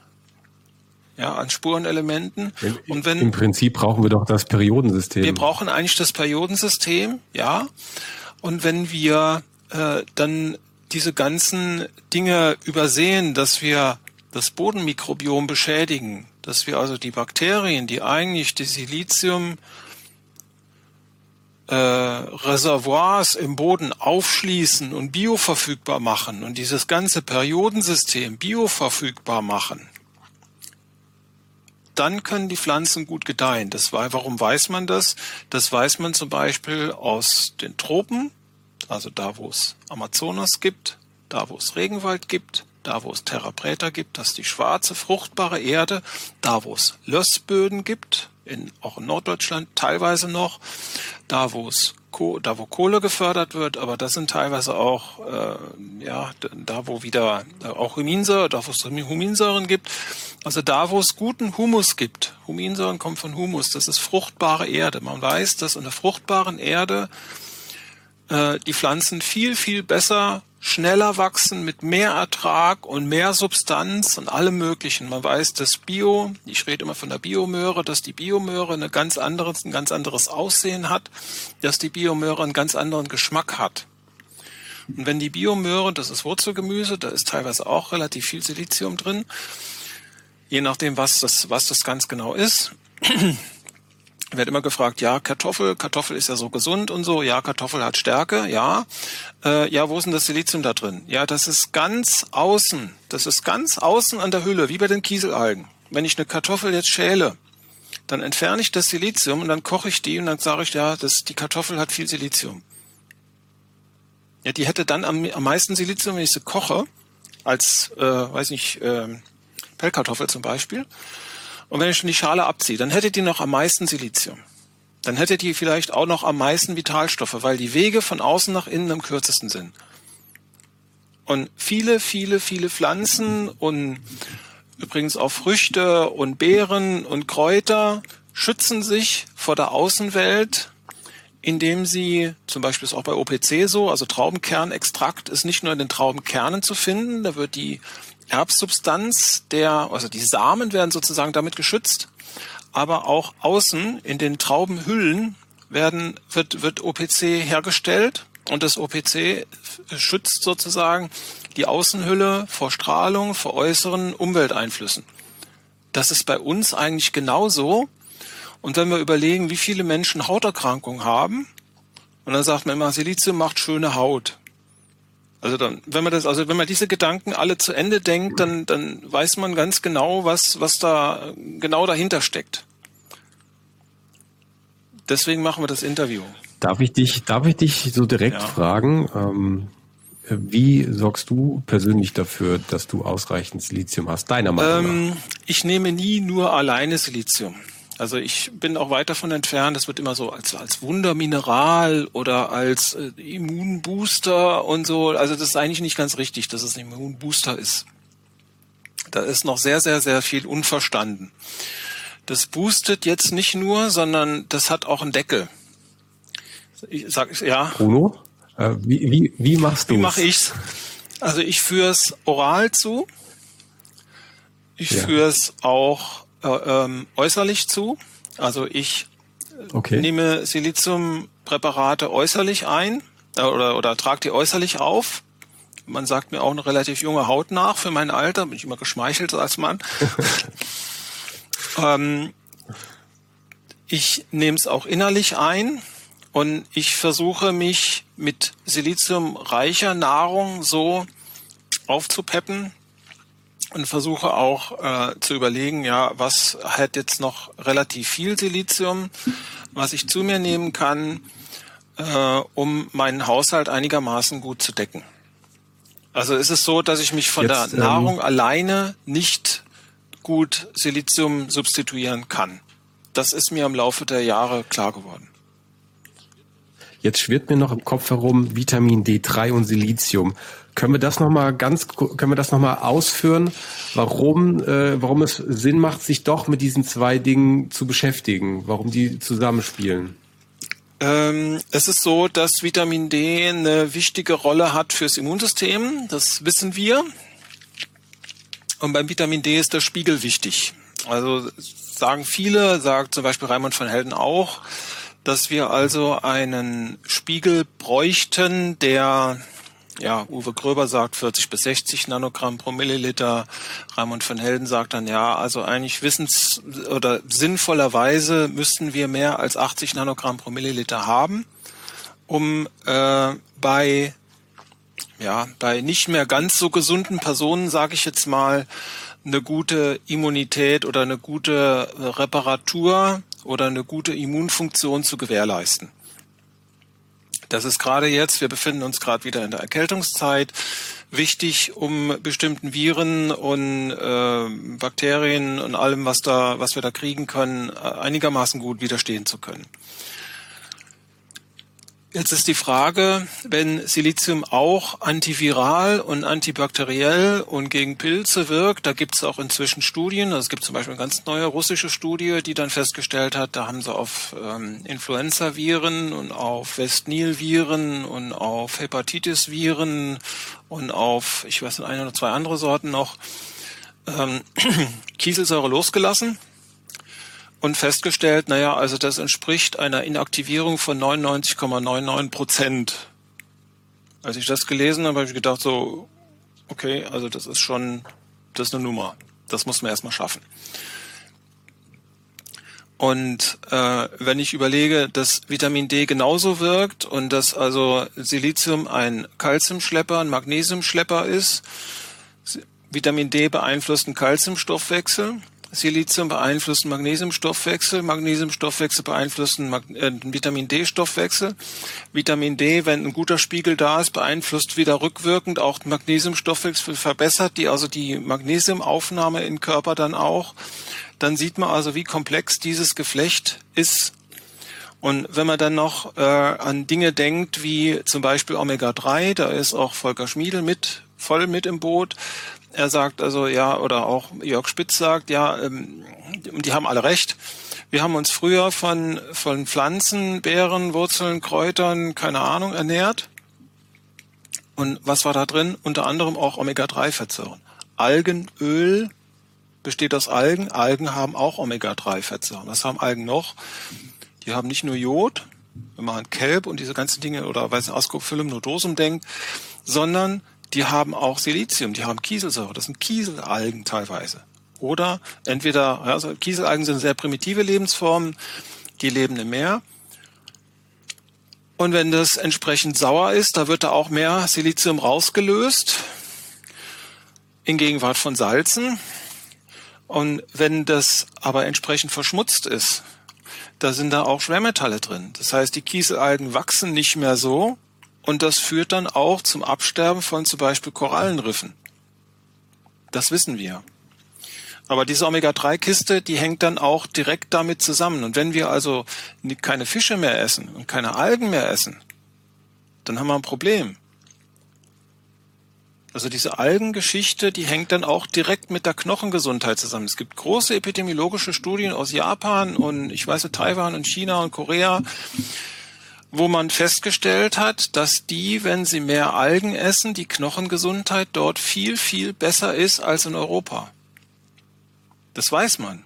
An Spurenelementen. Und im Prinzip brauchen wir doch das Periodensystem. Wir brauchen eigentlich das Periodensystem, ja. Und wenn wir dann diese ganzen Dinge übersehen, dass wir das Bodenmikrobiom beschädigen, dass wir also die Bakterien, die eigentlich die Silizium Reservoirs im Boden aufschließen und bioverfügbar machen und dieses ganze Periodensystem bioverfügbar machen, dann können die Pflanzen gut gedeihen. Warum weiß man das? Das weiß man zum Beispiel aus den Tropen, also da, wo es Amazonas gibt, da, wo es Regenwald gibt, da, wo es Terra Preta gibt, das ist die schwarze, fruchtbare Erde, da, wo es Lössböden gibt, auch in Norddeutschland teilweise noch, da, wo Kohle gefördert wird, aber das sind teilweise auch, da, wo wieder auch Huminsäuren gibt, also da, wo es guten Humus gibt. Huminsäuren kommen von Humus, das ist fruchtbare Erde. Man weiß, dass in der fruchtbaren Erde die Pflanzen viel, viel besser schneller wachsen, mit mehr Ertrag und mehr Substanz und allem Möglichen. Man weiß, dass ich rede immer von der Biomöhre, dass die Biomöhre ein ganz anderes Aussehen hat, dass die Biomöhre einen ganz anderen Geschmack hat. Und wenn die Biomöhre, das ist Wurzelgemüse, da ist teilweise auch relativ viel Silizium drin, je nachdem, was das ganz genau ist. Wird immer gefragt, ja, Kartoffel ist ja so gesund und so, ja, Kartoffel hat Stärke, ja. Ja, wo ist denn das Silizium da drin? Ja, das ist ganz außen an der Hülle, wie bei den Kieselalgen. Wenn ich eine Kartoffel jetzt schäle, dann entferne ich das Silizium und dann koche ich die und dann sage ich, ja, die Kartoffel hat viel Silizium. Ja, die hätte dann am meisten Silizium, wenn ich sie koche, als, Pellkartoffel zum Beispiel. Und wenn ich schon die Schale abziehe, dann hätte die noch am meisten Silizium. Dann hätte die vielleicht auch noch am meisten Vitalstoffe, weil die Wege von außen nach innen am kürzesten sind. Und viele Pflanzen und übrigens auch Früchte und Beeren und Kräuter schützen sich vor der Außenwelt, indem sie, zum Beispiel ist auch bei OPC so, also Traubenkernextrakt ist nicht nur in den Traubenkernen zu finden, da wird die Erbsubstanz also die Samen werden sozusagen damit geschützt, aber auch außen in den Traubenhüllen wird OPC hergestellt und das OPC schützt sozusagen die Außenhülle vor Strahlung, vor äußeren Umwelteinflüssen. Das ist bei uns eigentlich genauso. Und wenn wir überlegen, wie viele Menschen Hauterkrankungen haben, und dann sagt man immer, Silizium macht schöne Haut. Also wenn man diese Gedanken alle zu Ende denkt, dann weiß man ganz genau, was da genau dahinter steckt. Deswegen machen wir das Interview. Darf ich dich so direkt fragen, wie sorgst du persönlich dafür, dass du ausreichend Silizium hast, deiner Meinung nach? Ich nehme nie nur alleine Silizium. Also ich bin auch weit davon entfernt, das wird immer so als Wundermineral oder als Immunbooster und so. Also das ist eigentlich nicht ganz richtig, dass es ein Immunbooster ist. Da ist noch sehr, sehr, sehr viel unverstanden. Das boostet jetzt nicht nur, sondern das hat auch einen Deckel. Bruno, wie machst du es? Wie mache ich's? Also ich führe es oral zu. Ich führe es auch äußerlich zu. Also ich nehme Siliziumpräparate äußerlich ein oder trage die äußerlich auf. Man sagt mir auch eine relativ junge Haut nach für mein Alter. Bin ich immer geschmeichelt als Mann. Ich nehme es auch innerlich ein und ich versuche mich mit siliziumreicher Nahrung so aufzupeppen, und versuche auch zu überlegen, ja, was hat jetzt noch relativ viel Silizium, was ich zu mir nehmen kann, um meinen Haushalt einigermaßen gut zu decken. Also ist es so, dass ich mich von der Nahrung alleine nicht gut Silizium substituieren kann. Das ist mir im Laufe der Jahre klar geworden. Jetzt schwirrt mir noch im Kopf herum Vitamin D3 und Silizium. Können wir das nochmal ausführen, warum es Sinn macht, sich doch mit diesen zwei Dingen zu beschäftigen, warum die zusammenspielen? Es ist so, dass Vitamin D eine wichtige Rolle hat fürs Immunsystem, das wissen wir. Und beim Vitamin D ist der Spiegel wichtig. Also sagen viele, sagt zum Beispiel Raimund van Helden auch, dass wir also einen Spiegel bräuchten, der, ja, Uwe Gröber sagt 40 bis 60 Nanogramm pro Milliliter. Raimund van Helden sagt dann, ja, also eigentlich sinnvollerweise müssten wir mehr als 80 Nanogramm pro Milliliter haben, um bei nicht mehr ganz so gesunden Personen, sage ich jetzt mal, eine gute Immunität oder eine gute Reparatur oder eine gute Immunfunktion zu gewährleisten. Das ist gerade jetzt, wir befinden uns gerade wieder in der Erkältungszeit, wichtig, um bestimmten Viren und Bakterien und allem, was wir da kriegen können, einigermaßen gut widerstehen zu können. Jetzt ist die Frage, wenn Silizium auch antiviral und antibakteriell und gegen Pilze wirkt, da gibt es auch inzwischen Studien, also es gibt zum Beispiel eine ganz neue russische Studie, die dann festgestellt hat, da haben sie auf Influenza-Viren und auf West-Nil-Viren und auf Hepatitis-Viren und auf, ich weiß nicht, 1 oder 2 andere Sorten noch, Kieselsäure losgelassen. Und festgestellt, naja, also das entspricht einer Inaktivierung von 99,99%. Als ich das gelesen habe, habe ich gedacht so, okay, also das ist eine Nummer. Das muss man erstmal schaffen. Und wenn ich überlege, dass Vitamin D genauso wirkt und dass also Silizium ein Calciumschlepper, ein Magnesiumschlepper ist, Vitamin D beeinflusst den Calciumstoffwechsel, Silizium beeinflusst den Magnesiumstoffwechsel, Magnesiumstoffwechsel beeinflusst den Vitamin D-Stoffwechsel. Vitamin D, wenn ein guter Spiegel da ist, beeinflusst wieder rückwirkend auch den Magnesiumstoffwechsel, verbessert die Magnesiumaufnahme im Körper dann auch. Dann sieht man also, wie komplex dieses Geflecht ist. Und wenn man dann noch an Dinge denkt, wie zum Beispiel Omega-3, da ist auch Volker Schmiedl voll mit im Boot. Er sagt also, ja, oder auch Jörg Spitz sagt, ja, die haben alle recht. Wir haben uns früher von Pflanzen, Beeren, Wurzeln, Kräutern, keine Ahnung, ernährt. Und was war da drin? Unter anderem auch Omega-3-Fettsäuren. Algenöl besteht aus Algen. Algen haben auch Omega-3-Fettsäuren. Was haben Algen noch? Die haben nicht nur Jod, wenn man an Kelp und diese ganzen Dinge oder Ascophyllum nodosum denkt, sondern die haben auch Silizium, die haben Kieselsäure, das sind Kieselalgen teilweise. Oder entweder, also Kieselalgen sind sehr primitive Lebensformen, die leben im Meer. Und wenn das entsprechend sauer ist, da wird da auch mehr Silizium rausgelöst, in Gegenwart von Salzen. Und wenn das aber entsprechend verschmutzt ist, da sind da auch Schwermetalle drin. Das heißt, die Kieselalgen wachsen nicht mehr so. Und das führt dann auch zum Absterben von zum Beispiel Korallenriffen. Das wissen wir. Aber diese Omega-3-Kiste, die hängt dann auch direkt damit zusammen. Und wenn wir also keine Fische mehr essen und keine Algen mehr essen, dann haben wir ein Problem. Also diese Algengeschichte, die hängt dann auch direkt mit der Knochengesundheit zusammen. Es gibt große epidemiologische Studien aus Japan und ich weiß nicht, Taiwan und China und Korea, wo man festgestellt hat, dass die, wenn sie mehr Algen essen, die Knochengesundheit dort viel, viel besser ist als in Europa. Das weiß man.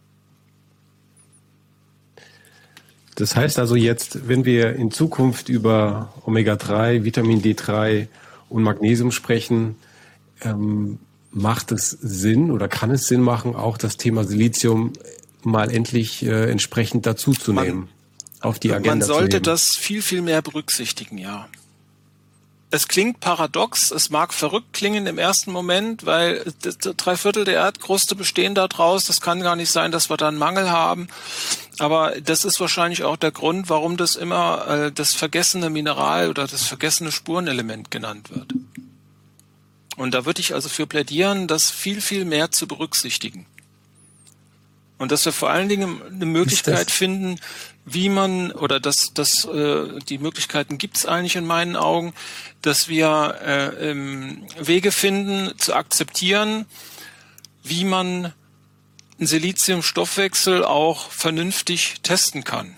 Das heißt also jetzt, wenn wir in Zukunft über Omega-3, Vitamin D3 und Magnesium sprechen, macht es Sinn oder kann es Sinn machen, auch das Thema Silizium mal endlich entsprechend dazuzunehmen? Auf die Agenda Man sollte zu das viel, viel mehr berücksichtigen, ja. Es klingt paradox, es mag verrückt klingen im ersten Moment, weil 3/4 der Erdkruste bestehen daraus. Das kann gar nicht sein, dass wir da einen Mangel haben. Aber das ist wahrscheinlich auch der Grund, warum das immer das vergessene Mineral oder das vergessene Spurenelement genannt wird. Und da würde ich also für plädieren, das viel, viel mehr zu berücksichtigen. Und dass wir vor allen Dingen eine Möglichkeit finden, wie man, oder die Möglichkeiten gibt es eigentlich in meinen Augen, dass wir Wege finden, zu akzeptieren, wie man einen Siliziumstoffwechsel auch vernünftig testen kann.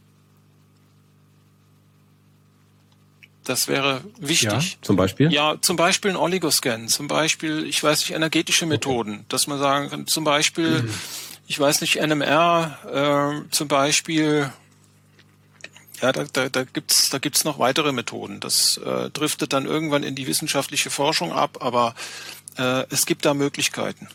Das wäre wichtig. Ja, zum Beispiel? Ja, zum Beispiel ein Oligoscan, zum Beispiel, ich weiß nicht, energetische Methoden, dass man sagen kann, zum Beispiel, ich weiß nicht, NMR, zum Beispiel, ja, da gibt's noch weitere Methoden. Das driftet dann irgendwann in die wissenschaftliche Forschung ab, aber es gibt da Möglichkeiten.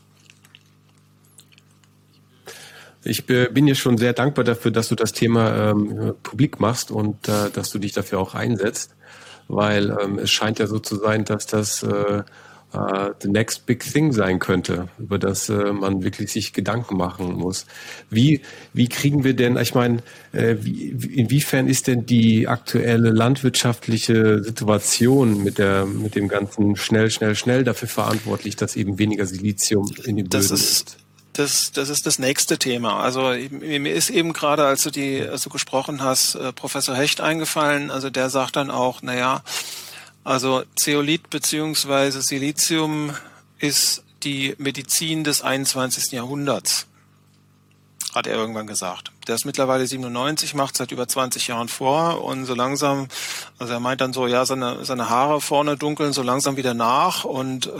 Ich bin dir schon sehr dankbar dafür, dass du das Thema publik machst und dass du dich dafür auch einsetzt, weil es scheint ja so zu sein, dass das the next big thing sein könnte, über das man wirklich sich Gedanken machen muss. Wie kriegen wir denn, ich meine, inwiefern ist denn die aktuelle landwirtschaftliche Situation mit dem ganzen schnell dafür verantwortlich, dass eben weniger Silizium in den Böden ist? Das ist das nächste Thema. Also mir ist eben gerade, als du gesprochen hast, Professor Hecht eingefallen. Also der sagt dann auch, also Zeolit beziehungsweise Silizium ist die Medizin des 21. Jahrhunderts, hat er irgendwann gesagt. Der ist mittlerweile 97, macht seit über 20 Jahren vor und so langsam, also er meint dann so, ja, seine Haare vorne dunkeln so langsam wieder nach und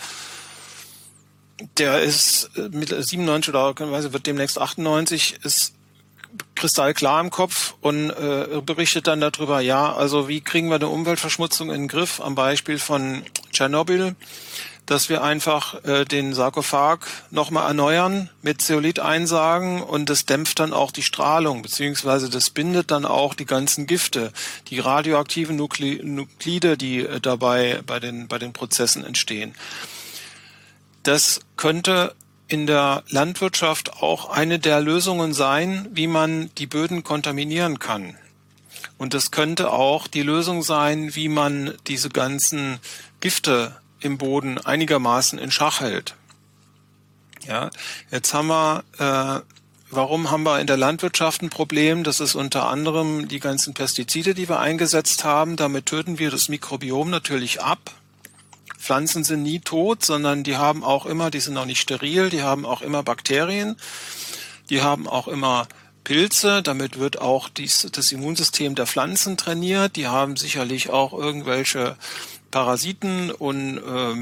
der ist mit 97 oder wird demnächst 98, ist kristallklar im Kopf und berichtet dann darüber, ja, also wie kriegen wir eine Umweltverschmutzung in den Griff, am Beispiel von Tschernobyl, dass wir einfach den Sarkophag nochmal erneuern, mit Zeolit einsagen und das dämpft dann auch die Strahlung, beziehungsweise das bindet dann auch die ganzen Gifte, die radioaktiven Nuklide, die dabei bei den Prozessen entstehen. Das könnte in der Landwirtschaft auch eine der Lösungen sein, wie man die Böden kontaminieren kann. Und das könnte auch die Lösung sein, wie man diese ganzen Gifte im Boden einigermaßen in Schach hält. Ja, jetzt warum haben wir in der Landwirtschaft ein Problem? Das ist unter anderem die ganzen Pestizide, die wir eingesetzt haben. Damit töten wir das Mikrobiom natürlich ab. Pflanzen sind nie tot, sondern die sind auch nicht steril, die haben auch immer Bakterien, die haben auch immer Pilze, damit wird auch das Immunsystem der Pflanzen trainiert, die haben sicherlich auch irgendwelche Parasiten und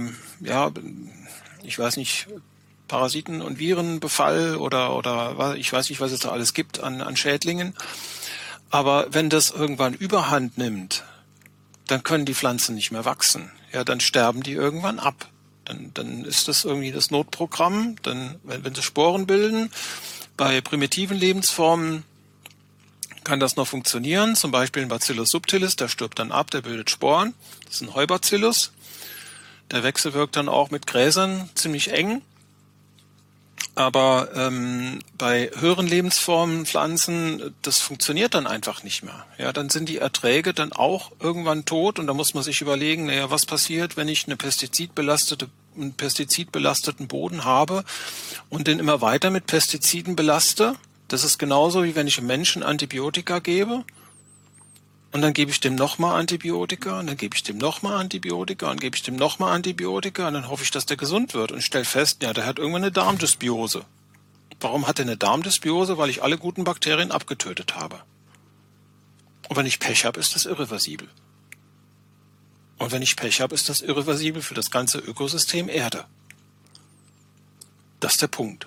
ich weiß nicht, Parasiten und Virenbefall oder ich weiß nicht, was es da alles gibt an Schädlingen. Aber wenn das irgendwann Überhand nimmt, dann können die Pflanzen nicht mehr wachsen. Ja, dann sterben die irgendwann ab. Dann ist das irgendwie das Notprogramm. Dann, wenn sie Sporen bilden, bei primitiven Lebensformen kann das noch funktionieren. Zum Beispiel ein Bacillus subtilis, der stirbt dann ab, der bildet Sporen. Das ist ein Heubacillus. Der wechselwirkt dann auch mit Gräsern ziemlich eng. Aber bei höheren Lebensformen, Pflanzen, das funktioniert dann einfach nicht mehr. Ja, dann sind die Erträge dann auch irgendwann tot und da muss man sich überlegen, was passiert, wenn ich einen pestizidbelasteten Boden habe und den immer weiter mit Pestiziden belaste. Das ist genauso, wie wenn ich einem Menschen Antibiotika gebe. Und dann gebe ich dem nochmal Antibiotika und dann gebe ich dem nochmal Antibiotika und gebe ich dem nochmal Antibiotika und dann hoffe ich, dass der gesund wird und stelle fest, ja, der hat irgendwann eine Darmdysbiose. Warum hat er eine Darmdysbiose? Weil ich alle guten Bakterien abgetötet habe. Und wenn ich Pech habe, ist das irreversibel. Und wenn ich Pech habe, ist das irreversibel für das ganze Ökosystem Erde. Das ist der Punkt.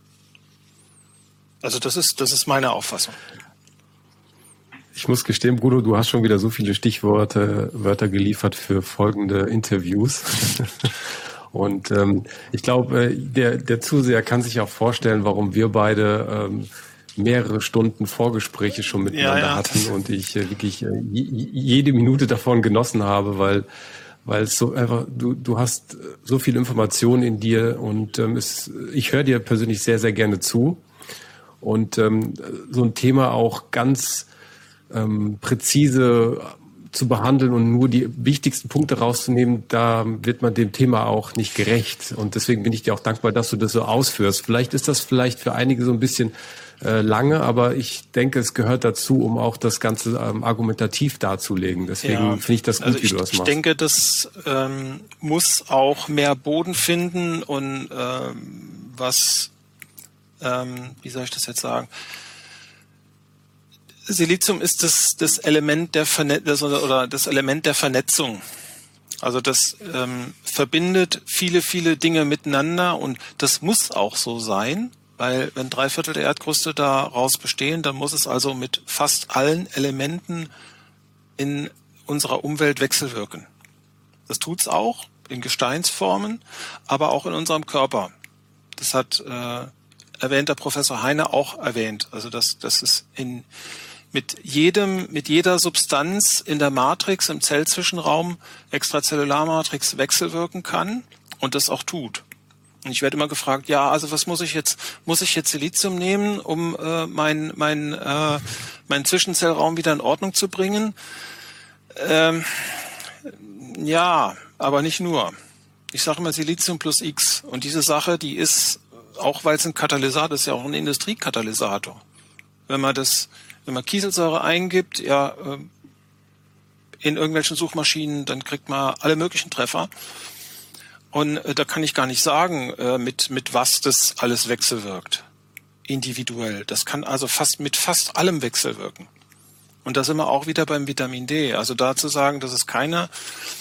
Also das ist meine Auffassung. Ich muss gestehen, Bruno, du hast schon wieder so viele Wörter geliefert für folgende Interviews. Und ich glaube, der Zuseher kann sich auch vorstellen, warum wir beide mehrere Stunden Vorgespräche schon miteinander hatten und ich wirklich jede Minute davon genossen habe, weil es so einfach, du hast so viel Information in dir und ich höre dir persönlich sehr, sehr gerne zu. Und so ein Thema auch ganz präzise zu behandeln und nur die wichtigsten Punkte rauszunehmen, da wird man dem Thema auch nicht gerecht. Und deswegen bin ich dir auch dankbar, dass du das so ausführst. Vielleicht ist das für einige so ein bisschen lange, aber ich denke, es gehört dazu, um auch das Ganze argumentativ darzulegen. Deswegen finde ich das gut, wie du das machst. Ich denke, das muss auch mehr Boden finden und wie soll ich das jetzt sagen? Silizium ist das Element der Element der Vernetzung. Also das verbindet viele, viele Dinge miteinander und das muss auch so sein, weil wenn 3/4 der Erdkruste daraus bestehen, dann muss es also mit fast allen Elementen in unserer Umwelt wechselwirken. Das tut's auch in Gesteinsformen, aber auch in unserem Körper. Das hat erwähnter Professor Heine auch erwähnt. Also das ist mit jeder Substanz in der Matrix, im Zellzwischenraum, Extrazellularmatrix wechselwirken kann und das auch tut. Und ich werde immer gefragt, ja, also was muss ich jetzt Silizium nehmen, um meinen Zwischenzellraum wieder in Ordnung zu bringen? Ja, aber nicht nur. Ich sage immer Silizium plus X und diese Sache, die ist auch weil es ein Katalysator ist, ja auch ein Industriekatalysator. Wenn man Kieselsäure eingibt, ja, in irgendwelchen Suchmaschinen, dann kriegt man alle möglichen Treffer. Und da kann ich gar nicht sagen, mit was das alles wechselwirkt. Individuell. Das kann also mit fast allem wechselwirken. Und da sind wir auch wieder beim Vitamin D. Also da zu sagen, dass es keine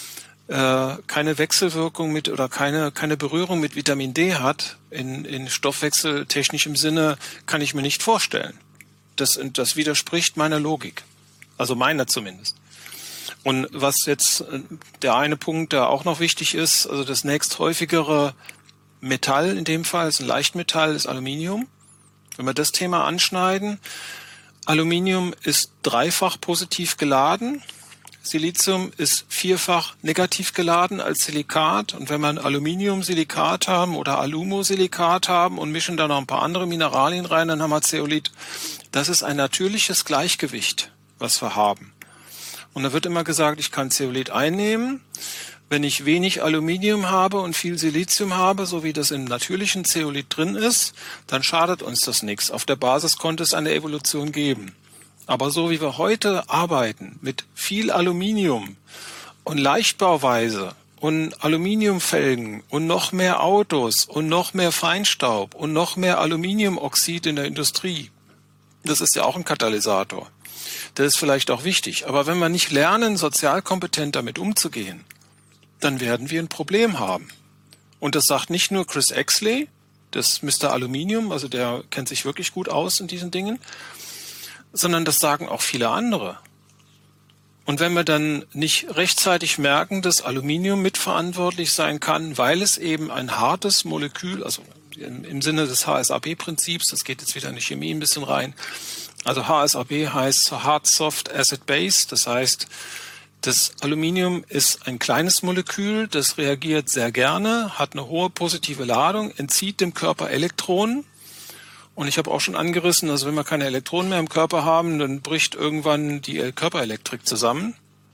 Wechselwirkung mit oder keine Berührung mit Vitamin D hat, in stoffwechseltechnischem Sinne, kann ich mir nicht vorstellen. Das widerspricht meiner Logik. Also meiner zumindest. Und was jetzt der eine Punkt, der auch noch wichtig ist, also das nächsthäufigere Metall in dem Fall, ist ein Leichtmetall, ist Aluminium. Wenn wir das Thema anschneiden, Aluminium ist 3-fach positiv geladen, Silizium ist 4-fach negativ geladen als Silikat. Und wenn wir ein Aluminiumsilikat haben oder Alumosilikat haben und mischen da noch ein paar andere Mineralien rein, dann haben wir Zeolit. Das ist ein natürliches Gleichgewicht, was wir haben. Und da wird immer gesagt, ich kann Zeolit einnehmen. Wenn ich wenig Aluminium habe und viel Silizium habe, so wie das im natürlichen Zeolit drin ist, dann schadet uns das nichts. Auf der Basis konnte es eine Evolution geben. Aber so wie wir heute arbeiten, mit viel Aluminium und Leichtbauweise und Aluminiumfelgen und noch mehr Autos und noch mehr Feinstaub und noch mehr Aluminiumoxid in der Industrie, das ist ja auch ein Katalysator. Das ist vielleicht auch wichtig. Aber wenn wir nicht lernen, sozial kompetent damit umzugehen, dann werden wir ein Problem haben. Und das sagt nicht nur Chris Exley, das Mr. Aluminium, also der kennt sich wirklich gut aus in diesen Dingen, sondern das sagen auch viele andere. Und wenn wir dann nicht rechtzeitig merken, dass Aluminium mitverantwortlich sein kann, weil es eben ein hartes Molekül, also im Sinne des HSAB-Prinzips, das geht jetzt wieder in die Chemie ein bisschen rein, also HSAB heißt Hard Soft Acid Base, das heißt, das Aluminium ist ein kleines Molekül, das reagiert sehr gerne, hat eine hohe positive Ladung, entzieht dem Körper Elektronen. Und ich habe auch schon angerissen, also wenn wir keine Elektronen mehr im Körper haben, dann bricht irgendwann die Körperelektrik zusammen.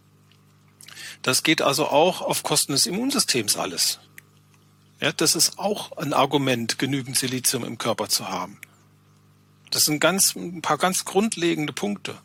Das geht also auch auf Kosten des Immunsystems alles. Ja, das ist auch ein Argument, genügend Silizium im Körper zu haben. Das sind ein paar ganz grundlegende Punkte.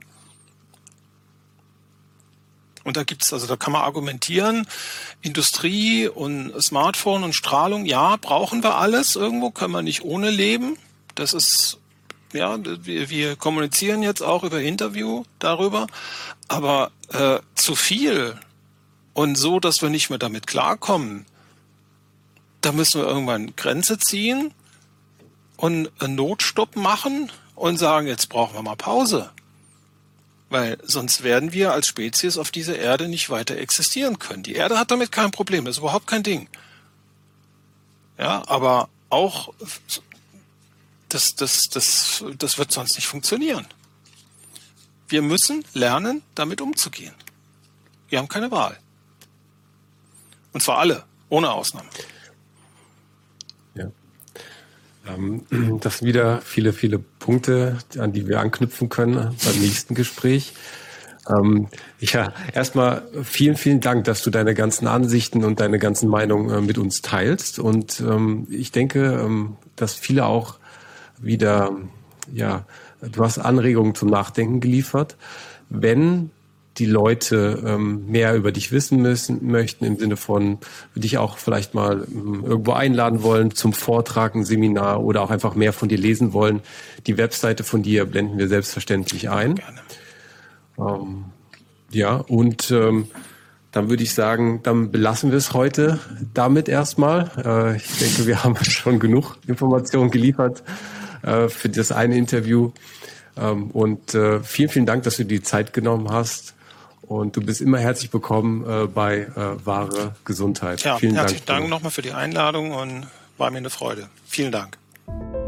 Und da kann man argumentieren, Industrie und Smartphone und Strahlung, ja, brauchen wir alles, irgendwo können wir nicht ohne leben. Das ist, ja, wir kommunizieren jetzt auch über Interview darüber, aber zu viel und so, dass wir nicht mehr damit klarkommen, da müssen wir irgendwann Grenze ziehen und einen Notstopp machen und sagen, jetzt brauchen wir mal Pause. Weil sonst werden wir als Spezies auf dieser Erde nicht weiter existieren können. Die Erde hat damit kein Problem, das ist überhaupt kein Ding. Ja, aber auch das wird sonst nicht funktionieren. Wir müssen lernen, damit umzugehen. Wir haben keine Wahl. Und zwar alle, ohne Ausnahme. Ja. Das sind wieder viele, viele Punkte, an die wir anknüpfen können beim nächsten Gespräch. Ja, erstmal vielen, vielen Dank, dass du deine ganzen Ansichten und deine ganzen Meinungen mit uns teilst. Und ich denke, dass viele auch wieder, ja, du hast Anregungen zum Nachdenken geliefert. Wenn die Leute mehr über dich wissen möchten, im Sinne von dich auch vielleicht mal irgendwo einladen wollen zum Vortrag, ein Seminar oder auch einfach mehr von dir lesen wollen, die Webseite von dir blenden wir selbstverständlich ein. Gerne. Ja, und dann würde ich sagen, dann belassen wir es heute damit erstmal. Ich denke, wir haben schon genug Informationen geliefert für das eine Interview. Und vielen, vielen Dank, dass du die Zeit genommen hast. Und du bist immer herzlich willkommen bei Wahre Gesundheit. Ja, vielen herzlichen Dank nochmal für die Einladung und war mir eine Freude. Vielen Dank.